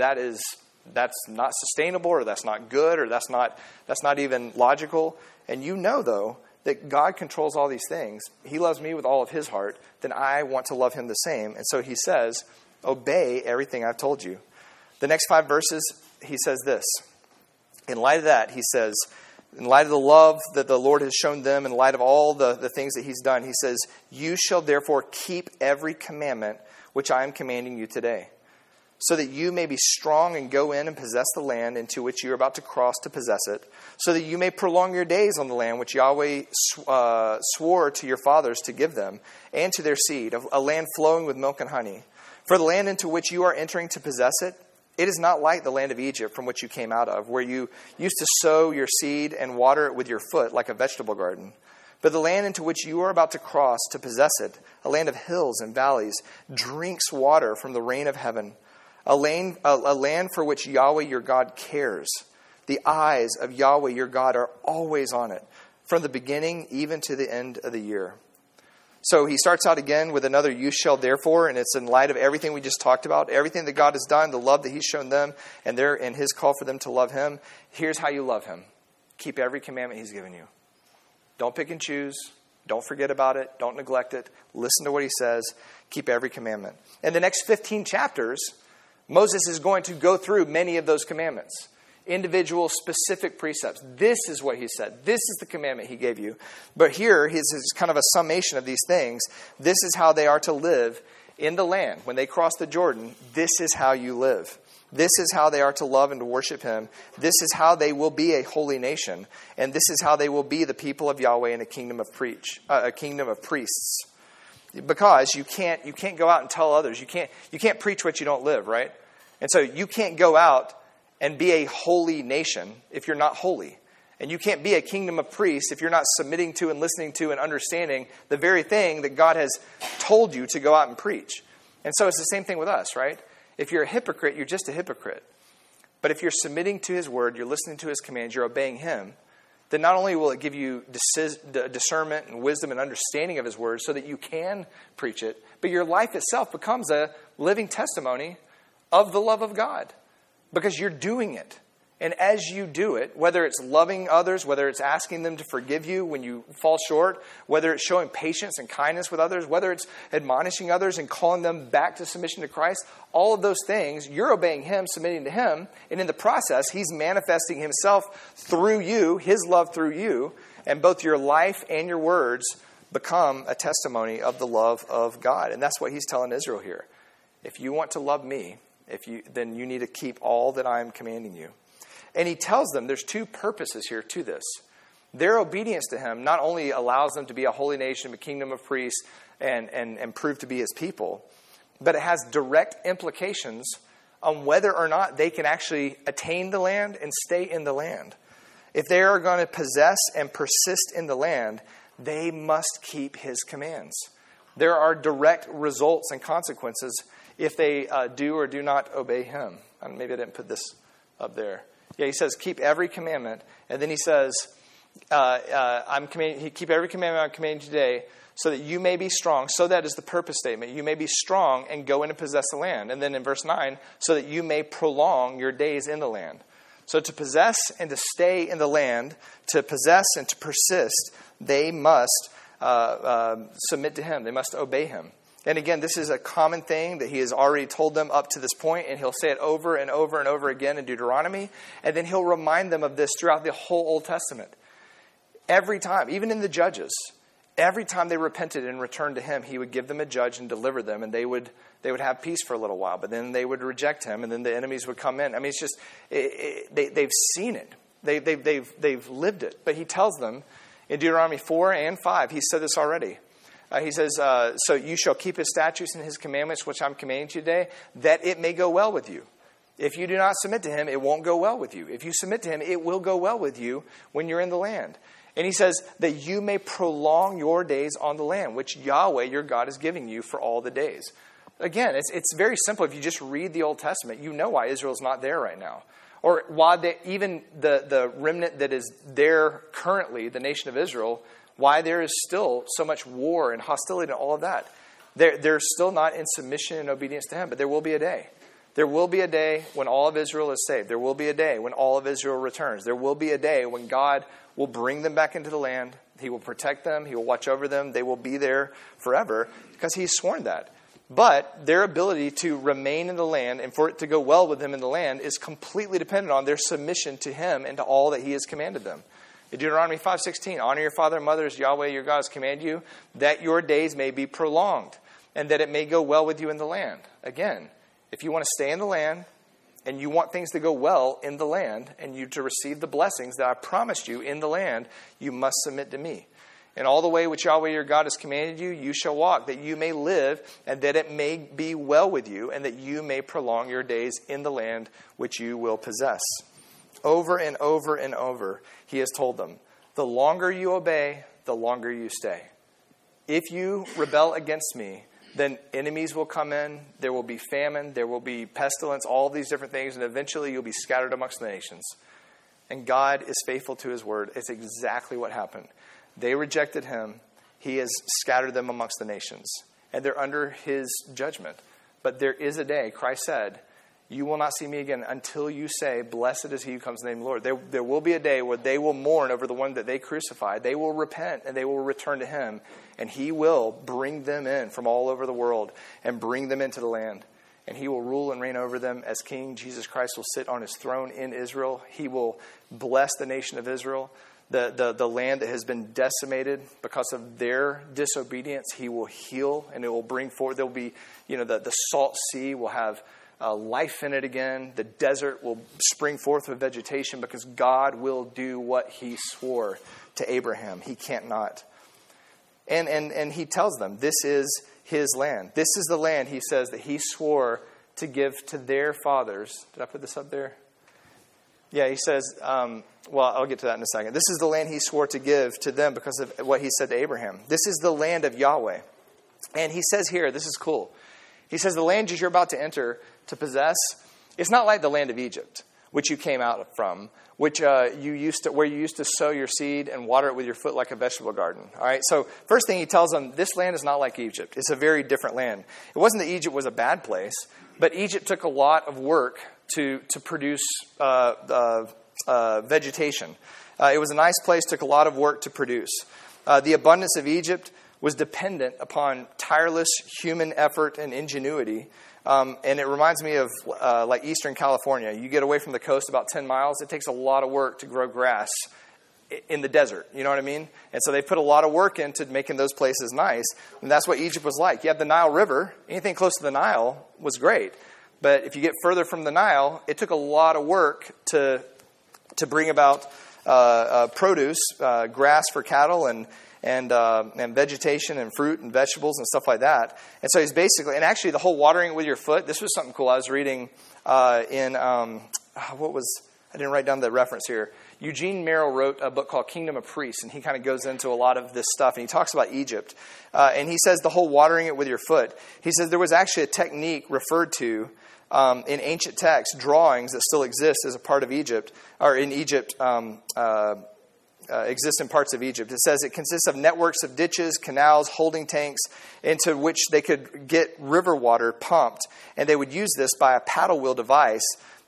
that's not sustainable, or that's not good, or that's not even logical. And you know, though, that God controls all these things. He loves me with all of his heart. Then I want to love him the same. And so he says, obey everything I've told you. The next 5 verses, he says this. In light of that, he says, in light of the love that the Lord has shown them, in light of all the things that he's done, he says, you shall therefore keep every commandment which I am commanding you today, so that you may be strong and go in and possess the land into which you are about to cross to possess it, so that you may prolong your days on the land which Yahweh swore to your fathers to give them and to their seed, a land flowing with milk and honey. For the land into which you are entering to possess it, it is not like the land of Egypt from which you came out of, where you used to sow your seed and water it with your foot like a vegetable garden. But the land into which you are about to cross to possess it, a land of hills and valleys, drinks water from the rain of heaven, a land for which Yahweh your God cares. The eyes of Yahweh your God are always on it, from the beginning even to the end of the year. So he starts out again with another you shall therefore, and it's in light of everything we just talked about, everything that God has done, the love that he's shown them, and his call for them to love him. Here's how you love him. Keep every commandment he's given you. Don't pick and choose. Don't forget about it. Don't neglect it. Listen to what he says. Keep every commandment. In the next 15 chapters, Moses is going to go through many of those commandments. Individual, specific precepts. This is what he said. This is the commandment he gave you. But here is kind of a summation of these things. This is how they are to live in the land. When they cross the Jordan, this is how you live. This is how they are to love and to worship him. This is how they will be a holy nation. And this is how they will be the people of Yahweh in a kingdom of priests. Because you can't go out and tell others. You can't preach what you don't live, right? And so you can't go out and be a holy nation if you're not holy. And you can't be a kingdom of priests if you're not submitting to and listening to and understanding the very thing that God has told you to go out and preach. And so it's the same thing with us, right? If you're a hypocrite, you're just a hypocrite. But if you're submitting to his word, you're listening to his commands, you're obeying him, then not only will it give you discernment and wisdom and understanding of his word so that you can preach it, but your life itself becomes a living testimony of the love of God. Because you're doing it. And as you do it, whether it's loving others, whether it's asking them to forgive you when you fall short, whether it's showing patience and kindness with others, whether it's admonishing others and calling them back to submission to Christ, all of those things, you're obeying him, submitting to him. And in the process, he's manifesting himself through you, his love through you. And both your life and your words become a testimony of the love of God. And that's what he's telling Israel here. If you want to love me, then you need to keep all that I am commanding you. And he tells them there's 2 purposes here to this. Their obedience to him not only allows them to be a holy nation, a kingdom of priests, and prove to be his people, but it has direct implications on whether or not they can actually attain the land and stay in the land. If they are going to possess and persist in the land, they must keep his commands. There are direct results and consequences if they do or do not obey him. Maybe I didn't put this up there. Yeah, he says, keep every commandment. And then he says, keep every commandment I'm commanding you today so that you may be strong. So that is the purpose statement. You may be strong and go in and possess the land. And then in verse 9, so that you may prolong your days in the land. So to possess and to stay in the land, to possess and to persist, they must submit to him. They must obey him. And again, this is a common thing that he has already told them up to this point, and he'll say it over and over and over again in Deuteronomy, and then he'll remind them of this throughout the whole Old Testament. Every time, even in the Judges, every time they repented and returned to him, he would give them a judge and deliver them, and they would have peace for a little while, but then they would reject him, and then the enemies would come in. I mean, it's just, they've seen it. They've lived it. But he tells them in Deuteronomy 4 and 5, he said this already. He says, so you shall keep his statutes and his commandments, which I'm commanding you today, that it may go well with you. If you do not submit to him, it won't go well with you. If you submit to him, it will go well with you when you're in the land. And he says that you may prolong your days on the land, which Yahweh, your God, is giving you for all the days. Again, it's very simple. If you just read the Old Testament, you know why Israel's not there right now. Or why even the remnant that is there currently, the nation of Israel, why there is still so much war and hostility and all of that. They're still not in submission and obedience to him, but there will be a day. There will be a day when all of Israel is saved. There will be a day when all of Israel returns. There will be a day when God will bring them back into the land. He will protect them. He will watch over them. They will be there forever because he's sworn that. But their ability to remain in the land and for it to go well with them in the land is completely dependent on their submission to him and to all that he has commanded them. In Deuteronomy 5:16, honor your father and mother as Yahweh your God has commanded you, that your days may be prolonged and that it may go well with you in the land. Again, if you want to stay in the land and you want things to go well in the land and you to receive the blessings that I promised you in the land, you must submit to me. In all the way which Yahweh your God has commanded you, you shall walk, that you may live and that it may be well with you and that you may prolong your days in the land which you will possess. Over and over and over, he has told them, the longer you obey, the longer you stay. If you rebel against me, then enemies will come in, there will be famine, there will be pestilence, all these different things, and eventually you'll be scattered amongst the nations. And God is faithful to his word. It's exactly what happened. They rejected him. He has scattered them amongst the nations. And they're under his judgment. But there is a day, Christ said, you will not see me again until you say, blessed is he who comes in the name of the Lord. There will be a day where they will mourn over the one that they crucified. They will repent and they will return to him. And he will bring them in from all over the world and bring them into the land. And he will rule and reign over them as king. Jesus Christ will sit on his throne in Israel. He will bless the nation of Israel. The land that has been decimated because of their disobedience, he will heal and it will bring forth. There will be, the salt sea will have life in it again. The desert will spring forth with vegetation because God will do what he swore to Abraham. He can't not. And he tells them, this is his land. This is the land, he says, that he swore to give to their fathers. Did I put this up there? Yeah, he says, I'll get to that in a second. This is the land he swore to give to them because of what he said to Abraham. This is the land of Yahweh. And he says here, this is cool. He says, the land that you're about to enter to possess, it's not like the land of Egypt, which you came out from, which where you used to sow your seed and water it with your foot like a vegetable garden. All right. So first thing he tells them, this land is not like Egypt. It's a very different land. It wasn't that Egypt was a bad place, but Egypt took a lot of work to produce vegetation. It was a nice place, took a lot of work to produce. The abundance of Egypt was dependent upon tireless human effort and ingenuity. And it reminds me of like Eastern California. You get away from the coast about 10 miles. It takes a lot of work to grow grass in the desert. You know what I mean? And so they put a lot of work into making those places nice. And that's what Egypt was like. You have the Nile River. Anything close to the Nile was great. But if you get further from the Nile, it took a lot of work to bring about produce, grass for cattle and vegetation and fruit and vegetables and stuff like that. And so he's basically, and actually the whole watering it with your foot, this was something cool. I was reading I didn't write down the reference here. Eugene Merrill wrote a book called Kingdom of Priests, and he kind of goes into a lot of this stuff, and he talks about Egypt. And he says the whole watering it with your foot. He says there was actually a technique referred to in ancient texts, drawings that still exist as a part of Egypt, or in Egypt, exist in parts of Egypt. It says it consists of networks of ditches, canals, holding tanks, into which they could get river water pumped, and they would use this by a paddle wheel device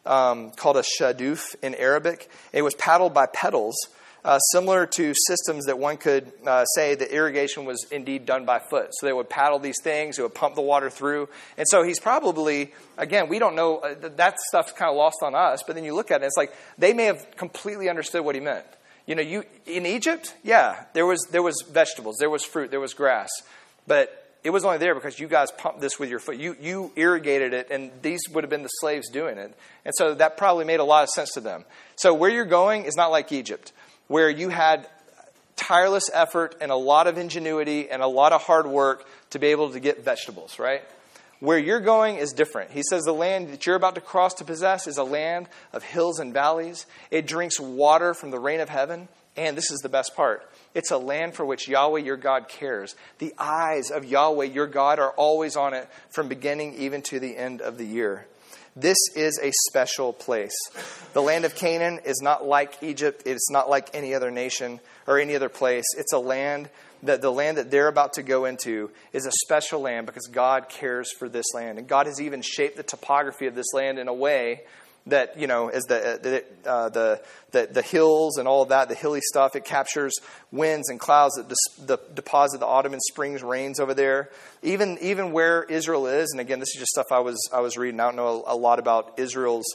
called a shaduf in Arabic. It was paddled by pedals, similar to systems that one could say that irrigation was indeed done by foot. So they would paddle these things, they would pump the water through. And so he's probably, again, we don't know, that stuff's kind of lost on us, but then you look at it, it's like they may have completely understood what he meant. In Egypt, yeah, there was vegetables, there was fruit, there was grass, but it was only there because you guys pumped this with your foot. You irrigated it, and these would have been the slaves doing it. And so that probably made a lot of sense to them. So where you're going is not like Egypt, where you had tireless effort and a lot of ingenuity and a lot of hard work to be able to get vegetables, right? Where you're going is different. He says the land that you're about to cross to possess is a land of hills and valleys. It drinks water from the rain of heaven. And this is the best part. It's a land for which Yahweh your God cares. The eyes of Yahweh your God are always on it from beginning even to the end of the year. This is a special place. The land of Canaan is not like Egypt. It's not like any other nation or any other place. It's a land that the land that they're about to go into is a special land because God cares for this land. And God has even shaped the topography of this land in a way that, as the hills and all of that, the hilly stuff, it captures winds and clouds that deposit the autumn and spring's rains over there. Even where Israel is, and again, this is just stuff I was reading. I don't know a lot about Israel's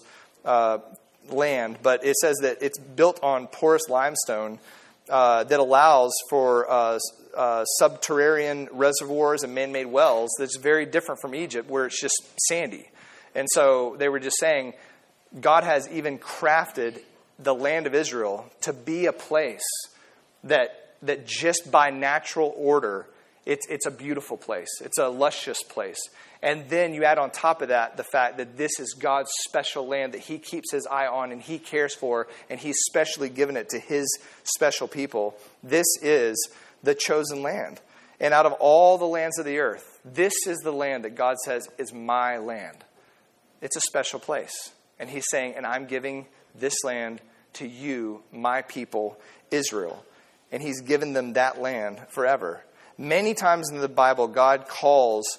land, but it says that it's built on porous limestone that allows for subterranean reservoirs and man-made wells that's very different from Egypt, where it's just sandy. And so they were just saying, God has even crafted the land of Israel to be a place that just by natural order, it's a beautiful place. It's a luscious place. And then you add on top of that the fact that this is God's special land that he keeps his eye on and he cares for, and he's specially given it to his special people. This is the chosen land. And out of all the lands of the earth, this is the land that God says is my land. It's a special place. And he's saying, and I'm giving this land to you, my people, Israel. And he's given them that land forever. Many times in the Bible, God calls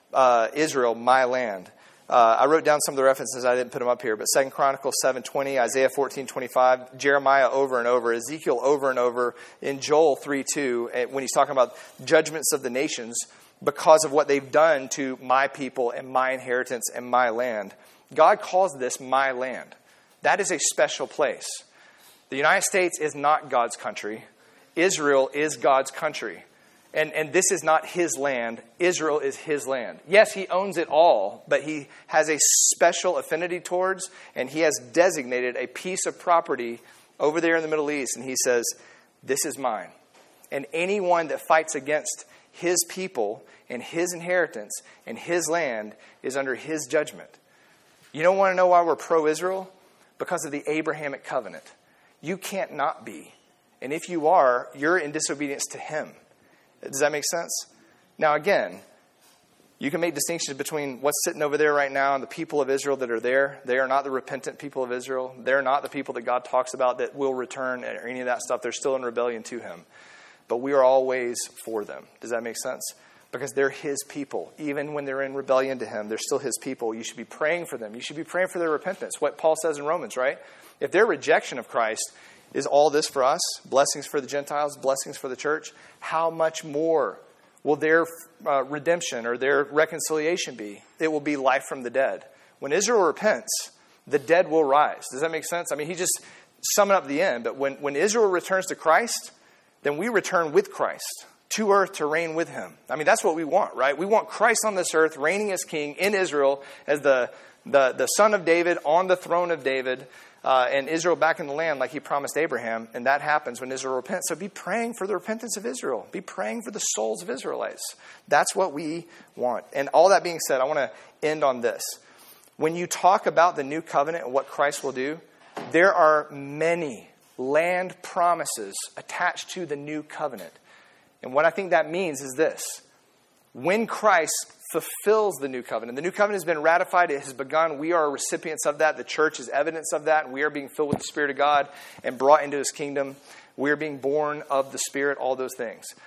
Israel my land. I wrote down some of the references. I didn't put them up here. But 2 Chronicles 7:20, Isaiah 14:25, Jeremiah over and over, Ezekiel over and over, in Joel 3:2, when he's talking about judgments of the nations because of what they've done to my people and my inheritance and my land. God calls this my land. That is a special place. The United States is not God's country. Israel is God's country. And this is not his land. Israel is his land. Yes, he owns it all, but he has a special affinity towards, and he has designated a piece of property over there in the Middle East. And he says, this is mine. And anyone that fights against his people and his inheritance and his land is under his judgment. You don't want to know why we're pro-Israel? Because of the Abrahamic covenant. You can't not be. And if you are, you're in disobedience to him. Does that make sense? Now again, you can make distinctions between what's sitting over there right now and the people of Israel that are there. They are not the repentant people of Israel. They're not the people that God talks about that will return or any of that stuff. They're still in rebellion to him. But we are always for them. Does that make sense? Because they're his people. Even when they're in rebellion to him, they're still his people. You should be praying for them. You should be praying for their repentance. What Paul says in Romans, right? If their rejection of Christ is all this for us, blessings for the Gentiles, blessings for the church, how much more will their redemption or their reconciliation be? It will be life from the dead. When Israel repents, the dead will rise. Does that make sense? I mean, he just summed up the end. But when Israel returns to Christ, then we return with Christ to earth to reign with him. I mean, that's what we want, right? We want Christ on this earth, reigning as king in Israel, as the son of David on the throne of David, and Israel back in the land like he promised Abraham. And that happens when Israel repents. So be praying for the repentance of Israel. Be praying for the souls of Israelites. That's what we want. And all that being said, I want to end on this. When you talk about the new covenant and what Christ will do, there are many land promises attached to the new covenant. And what I think that means is this. When Christ fulfills the new covenant has been ratified, it has begun. We are recipients of that. The church is evidence of that. And we are being filled with the Spirit of God and brought into his kingdom. We are being born of the Spirit, all those things.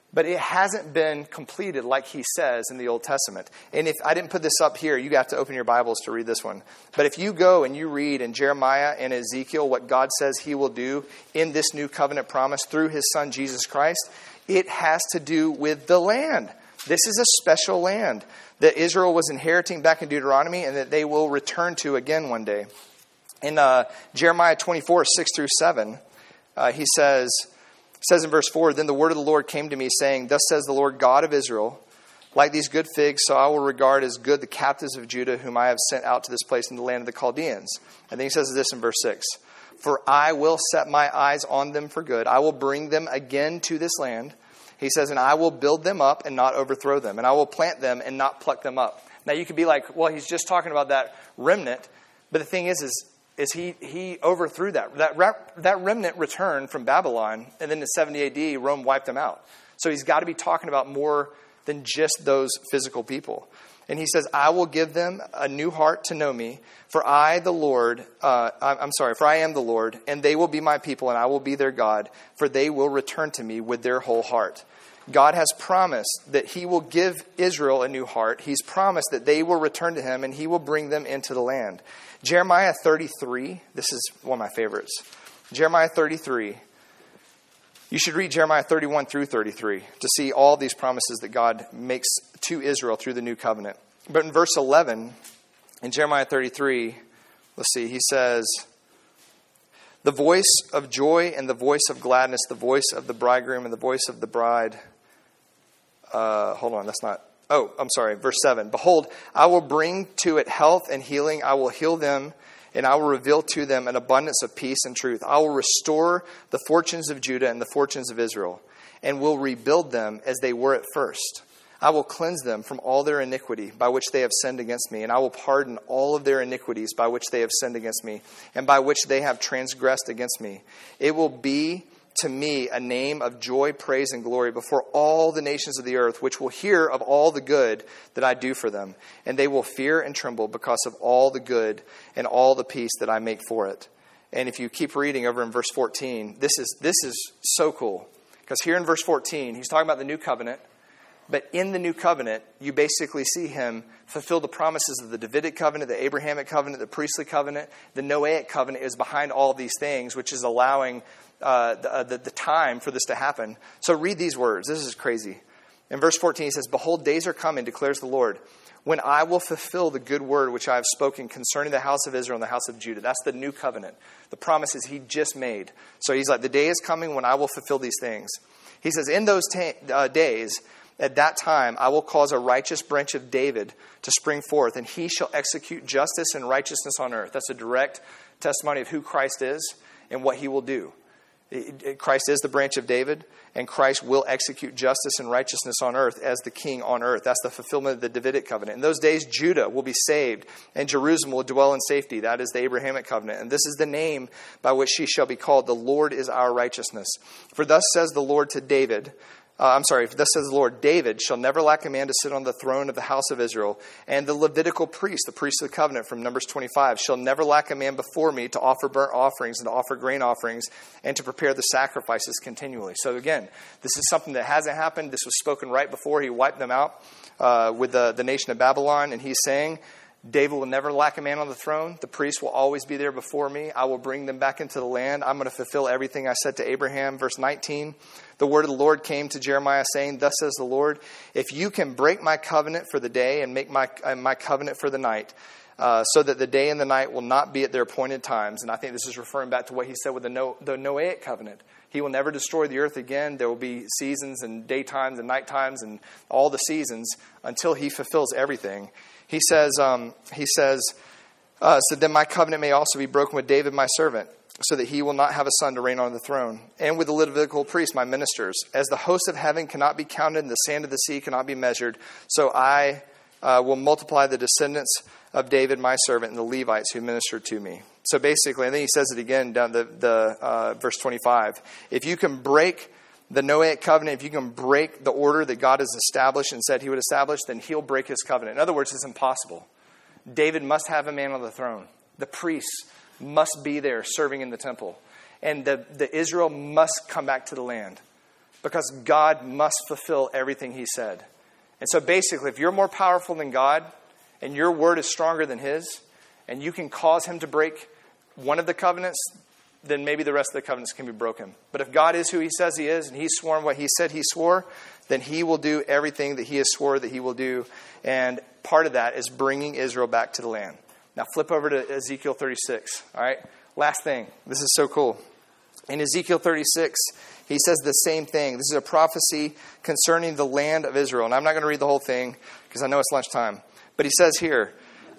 But it hasn't been completed like he says in the Old Testament. And if I didn't put this up here, you have to open your Bibles to read this one. But if you go and you read in Jeremiah and Ezekiel what God says he will do in this new covenant promise through his son Jesus Christ, it has to do with the land. This is a special land that Israel was inheriting back in Deuteronomy and that they will return to again one day. In Jeremiah 24, 6 through 7, he says in verse 4, "Then the word of the Lord came to me, saying, Thus says the Lord God of Israel, like these good figs, so I will regard as good the captives of Judah, whom I have sent out to this place in the land of the Chaldeans." And then he says this in verse 6, "For I will set my eyes on them for good. I will bring them again to this land." He says, "And I will build them up and not overthrow them. And I will plant them and not pluck them up." Now you could be like, well, he's just talking about that remnant. But the thing is he overthrew that. That remnant returned from Babylon, and then in 70 AD, Rome wiped them out. So he's got to be talking about more than just those physical people. And he says, "I will give them a new heart to know me, for I am the Lord, and they will be my people, and I will be their God, for they will return to me with their whole heart." God has promised that he will give Israel a new heart. He's promised that they will return to him, and he will bring them into the land. Jeremiah 33, this is one of my favorites. Jeremiah 33. You should read Jeremiah 31 through 33 to see all these promises that God makes to Israel through the new covenant. But in verse 11, in Jeremiah 33, let's see, he says, "The voice of joy and the voice of gladness, the voice of the bridegroom and the voice of the bride." Verse 7. "Behold, I will bring to it health and healing. I will heal them, and I will reveal to them an abundance of peace and truth. I will restore the fortunes of Judah and the fortunes of Israel, and will rebuild them as they were at first. I will cleanse them from all their iniquity by which they have sinned against me, and I will pardon all of their iniquities by which they have sinned against me, and by which they have transgressed against me. It will be to me a name of joy, praise, and glory before all the nations of the earth, which will hear of all the good that I do for them. And they will fear and tremble because of all the good and all the peace that I make for it." And if you keep reading over in verse 14, this is so cool. Because here in verse 14, he's talking about the new covenant. But in the new covenant, you basically see him fulfill the promises of the Davidic covenant, the Abrahamic covenant, the priestly covenant. The Noahic covenant is behind all these things, which is allowing the time for this to happen. So read these words. This is crazy. In verse 14, he says, "Behold, days are coming, declares the Lord, when I will fulfill the good word which I have spoken concerning the house of Israel and the house of Judah." That's the new covenant. The promises he just made. So he's like, the day is coming when I will fulfill these things. He says, "In those days, at that time, I will cause a righteous branch of David to spring forth, and he shall execute justice and righteousness on earth." That's a direct testimony of who Christ is and what he will do. Christ is the branch of David, and Christ will execute justice and righteousness on earth as the king on earth. That's the fulfillment of the Davidic covenant. In those days, Judah will be saved, and Jerusalem will dwell in safety. That is the Abrahamic covenant. And this is the name by which she shall be called. The Lord is our righteousness. For thus says the Lord to David, thus says the Lord, "David shall never lack a man to sit on the throne of the house of Israel. And the Levitical priest, the priest of the covenant from Numbers 25, shall never lack a man before me to offer burnt offerings and to offer grain offerings and to prepare the sacrifices continually." So again, this is something that hasn't happened. This was spoken right before he wiped them out with the nation of Babylon. And he's saying, David will never lack a man on the throne. The priest will always be there before me. I will bring them back into the land. I'm going to fulfill everything I said to Abraham. Verse 19, "The word of the Lord came to Jeremiah saying, Thus says the Lord, if you can break my covenant for the day and make my covenant for the night, so that the day and the night will not be at their appointed times." And I think this is referring back to what he said with the Noahic covenant. He will never destroy the earth again. There will be seasons and daytimes and night times and all the seasons until he fulfills everything. He says, "So then my covenant may also be broken with David my servant, so that he will not have a son to reign on the throne, and with the Levitical priests my ministers. As the host of heaven cannot be counted and the sand of the sea cannot be measured, so I will multiply the descendants of David my servant and the Levites who ministered to me." So basically, and then he says it again down the verse 25. If you can break the Noahic covenant, if you can break the order that God has established and said he would establish, then he'll break his covenant. In other words, it's impossible. David must have a man on the throne. The priests must be there serving in the temple. And the Israel must come back to the land. because God must fulfill everything he said. And so basically, if you're more powerful than God and your word is stronger than his, and you can cause him to break one of the covenants, then maybe the rest of the covenants can be broken. But if God is who he says he is, and he's sworn what he said he swore, then he will do everything that he has swore that he will do. And part of that is bringing Israel back to the land. Now flip over to Ezekiel 36. All right. Last thing. This is so cool. In Ezekiel 36, he says the same thing. This is a prophecy concerning the land of Israel. And I'm not going to read the whole thing because I know it's lunchtime. But he says here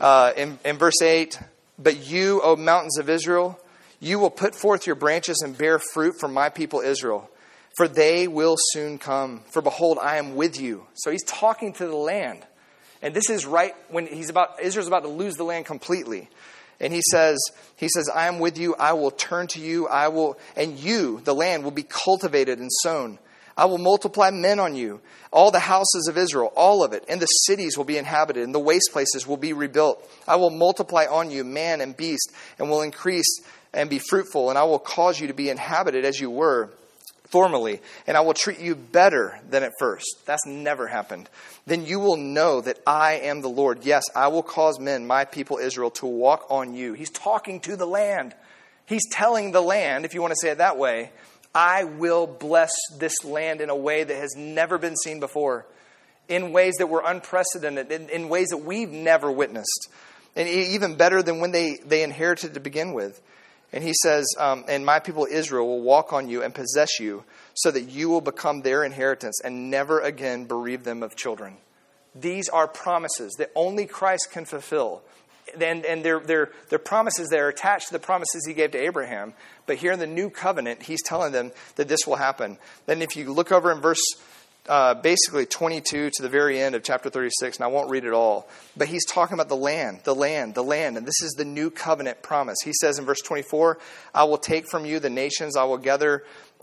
in verse 8, "But you, O mountains of Israel, you will put forth your branches and bear fruit for my people Israel. For they will soon come. For behold, I am with you." So he's talking to the land. And this is right when Israel's about to lose the land completely. And he says, "I am with you. I will turn to you. And you, the land, will be cultivated and sown. I will multiply men on you. All the houses of Israel, all of it, and the cities will be inhabited, and the waste places will be rebuilt. I will multiply on you man and beast, and will increase and be fruitful. And I will cause you to be inhabited as you were formerly, and I will treat you better than at first." That's never happened. "Then you will know that I am the Lord. Yes, I will cause men, my people Israel, to walk on you." He's talking to the land. He's telling the land, if you want to say it that way, I will bless this land in a way that has never been seen before, in ways that were unprecedented, in ways that we've never witnessed, and even better than when they inherited to begin with. And he says, "And my people Israel will walk on you and possess you, so that you will become their inheritance and never again bereave them of children." These are promises that only Christ can fulfill. And they're promises that are attached to the promises he gave to Abraham. But here in the new covenant, he's telling them that this will happen. Then if you look over in verse basically 22 to the very end of chapter 36, and I won't read it all, but he's talking about the land, and this is the new covenant promise. He says in verse 24, "I will take from you the nations, I will gather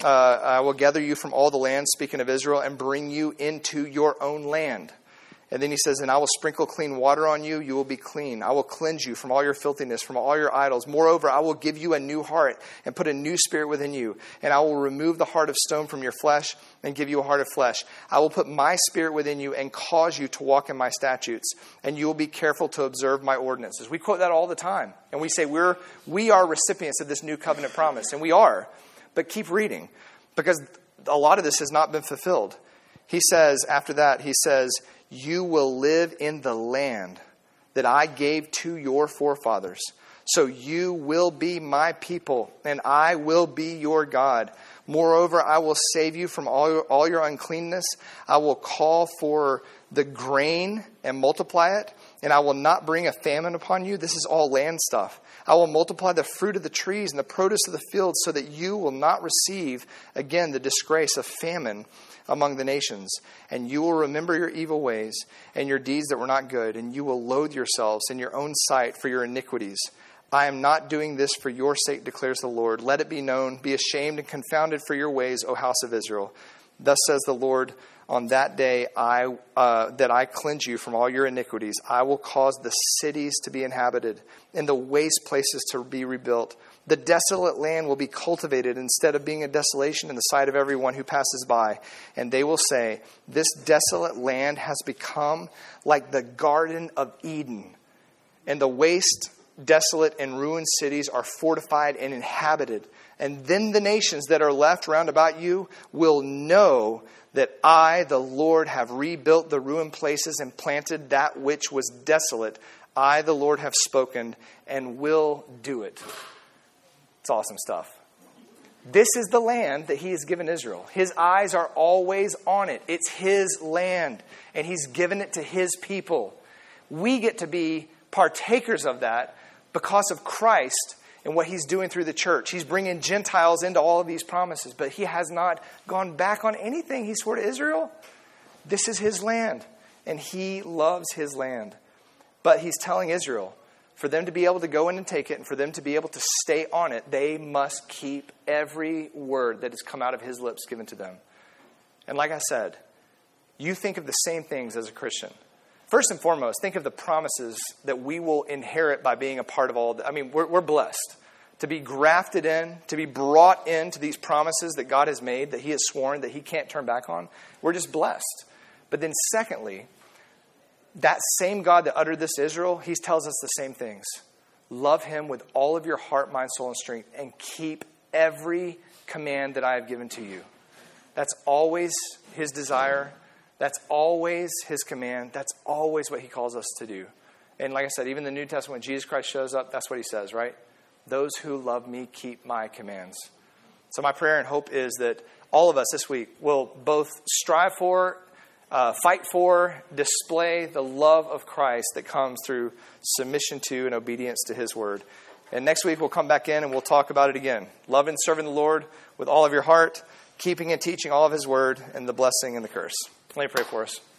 you from all the lands," speaking of Israel, "and bring you into your own land." And then he says, "And I will sprinkle clean water on you. You will be clean. I will cleanse you from all your filthiness, from all your idols. Moreover, I will give you a new heart and put a new spirit within you. And I will remove the heart of stone from your flesh and give you a heart of flesh. I will put my spirit within you and cause you to walk in my statutes. And you will be careful to observe my ordinances." We quote that all the time. And we say we are recipients of this new covenant promise. And we are. But keep reading, because a lot of this has not been fulfilled. He says, after that, he says, "You will live in the land that I gave to your forefathers. So you will be my people, and I will be your God. Moreover, I will save you from all your uncleanness. I will call for the grain and multiply it, and I will not bring a famine upon you." This is all land stuff. "I will multiply the fruit of the trees and the produce of the field, so that you will not receive again the disgrace of famine among the nations. And you will remember your evil ways and your deeds that were not good, and you will loathe yourselves in your own sight for your iniquities. I am not doing this for your sake, declares the Lord. Let it be known, be ashamed and confounded for your ways, O house of Israel. Thus says the Lord, on that day that I cleanse you from all your iniquities. I will cause the cities to be inhabited and the waste places to be rebuilt. The desolate land will be cultivated instead of being a desolation in the sight of everyone who passes by. And they will say, this desolate land has become like the Garden of Eden. And the waste, desolate, and ruined cities are fortified and inhabited. And then the nations that are left round about you will know that I, the Lord, have rebuilt the ruined places and planted that which was desolate. I, the Lord, have spoken and will do it. It's awesome stuff. This is the land that he has given Israel. His eyes are always on it. It's his land, and he's given it to his people. We get to be partakers of that because of Christ and what he's doing through the church. He's bringing Gentiles into all of these promises, but he has not gone back on anything he swore to Israel. This is his land, and he loves his land. But he's telling Israel, for them to be able to go in and take it, and for them to be able to stay on it, they must keep every word that has come out of his lips given to them. And like I said, you think of the same things as a Christian. First and foremost, think of the promises that we will inherit by being a part of all. I mean, we're blessed to be grafted in, to be brought into these promises that God has made, that he has sworn, that he can't turn back on, we're just blessed. But then secondly, that same God that uttered this to Israel, he tells us the same things. Love him with all of your heart, mind, soul, and strength, and keep every command that I have given to you. That's always his desire. That's always his command. That's always what he calls us to do. And like I said, even in the New Testament, when Jesus Christ shows up, that's what he says, right? Those who love me keep my commands. So my prayer and hope is that all of us this week will both strive for, fight for, display the love of Christ that comes through submission to and obedience to his word. And next week we'll come back in and we'll talk about it again. Love and serving the Lord with all of your heart, keeping and teaching all of his word, and the blessing and the curse. Let me pray for us.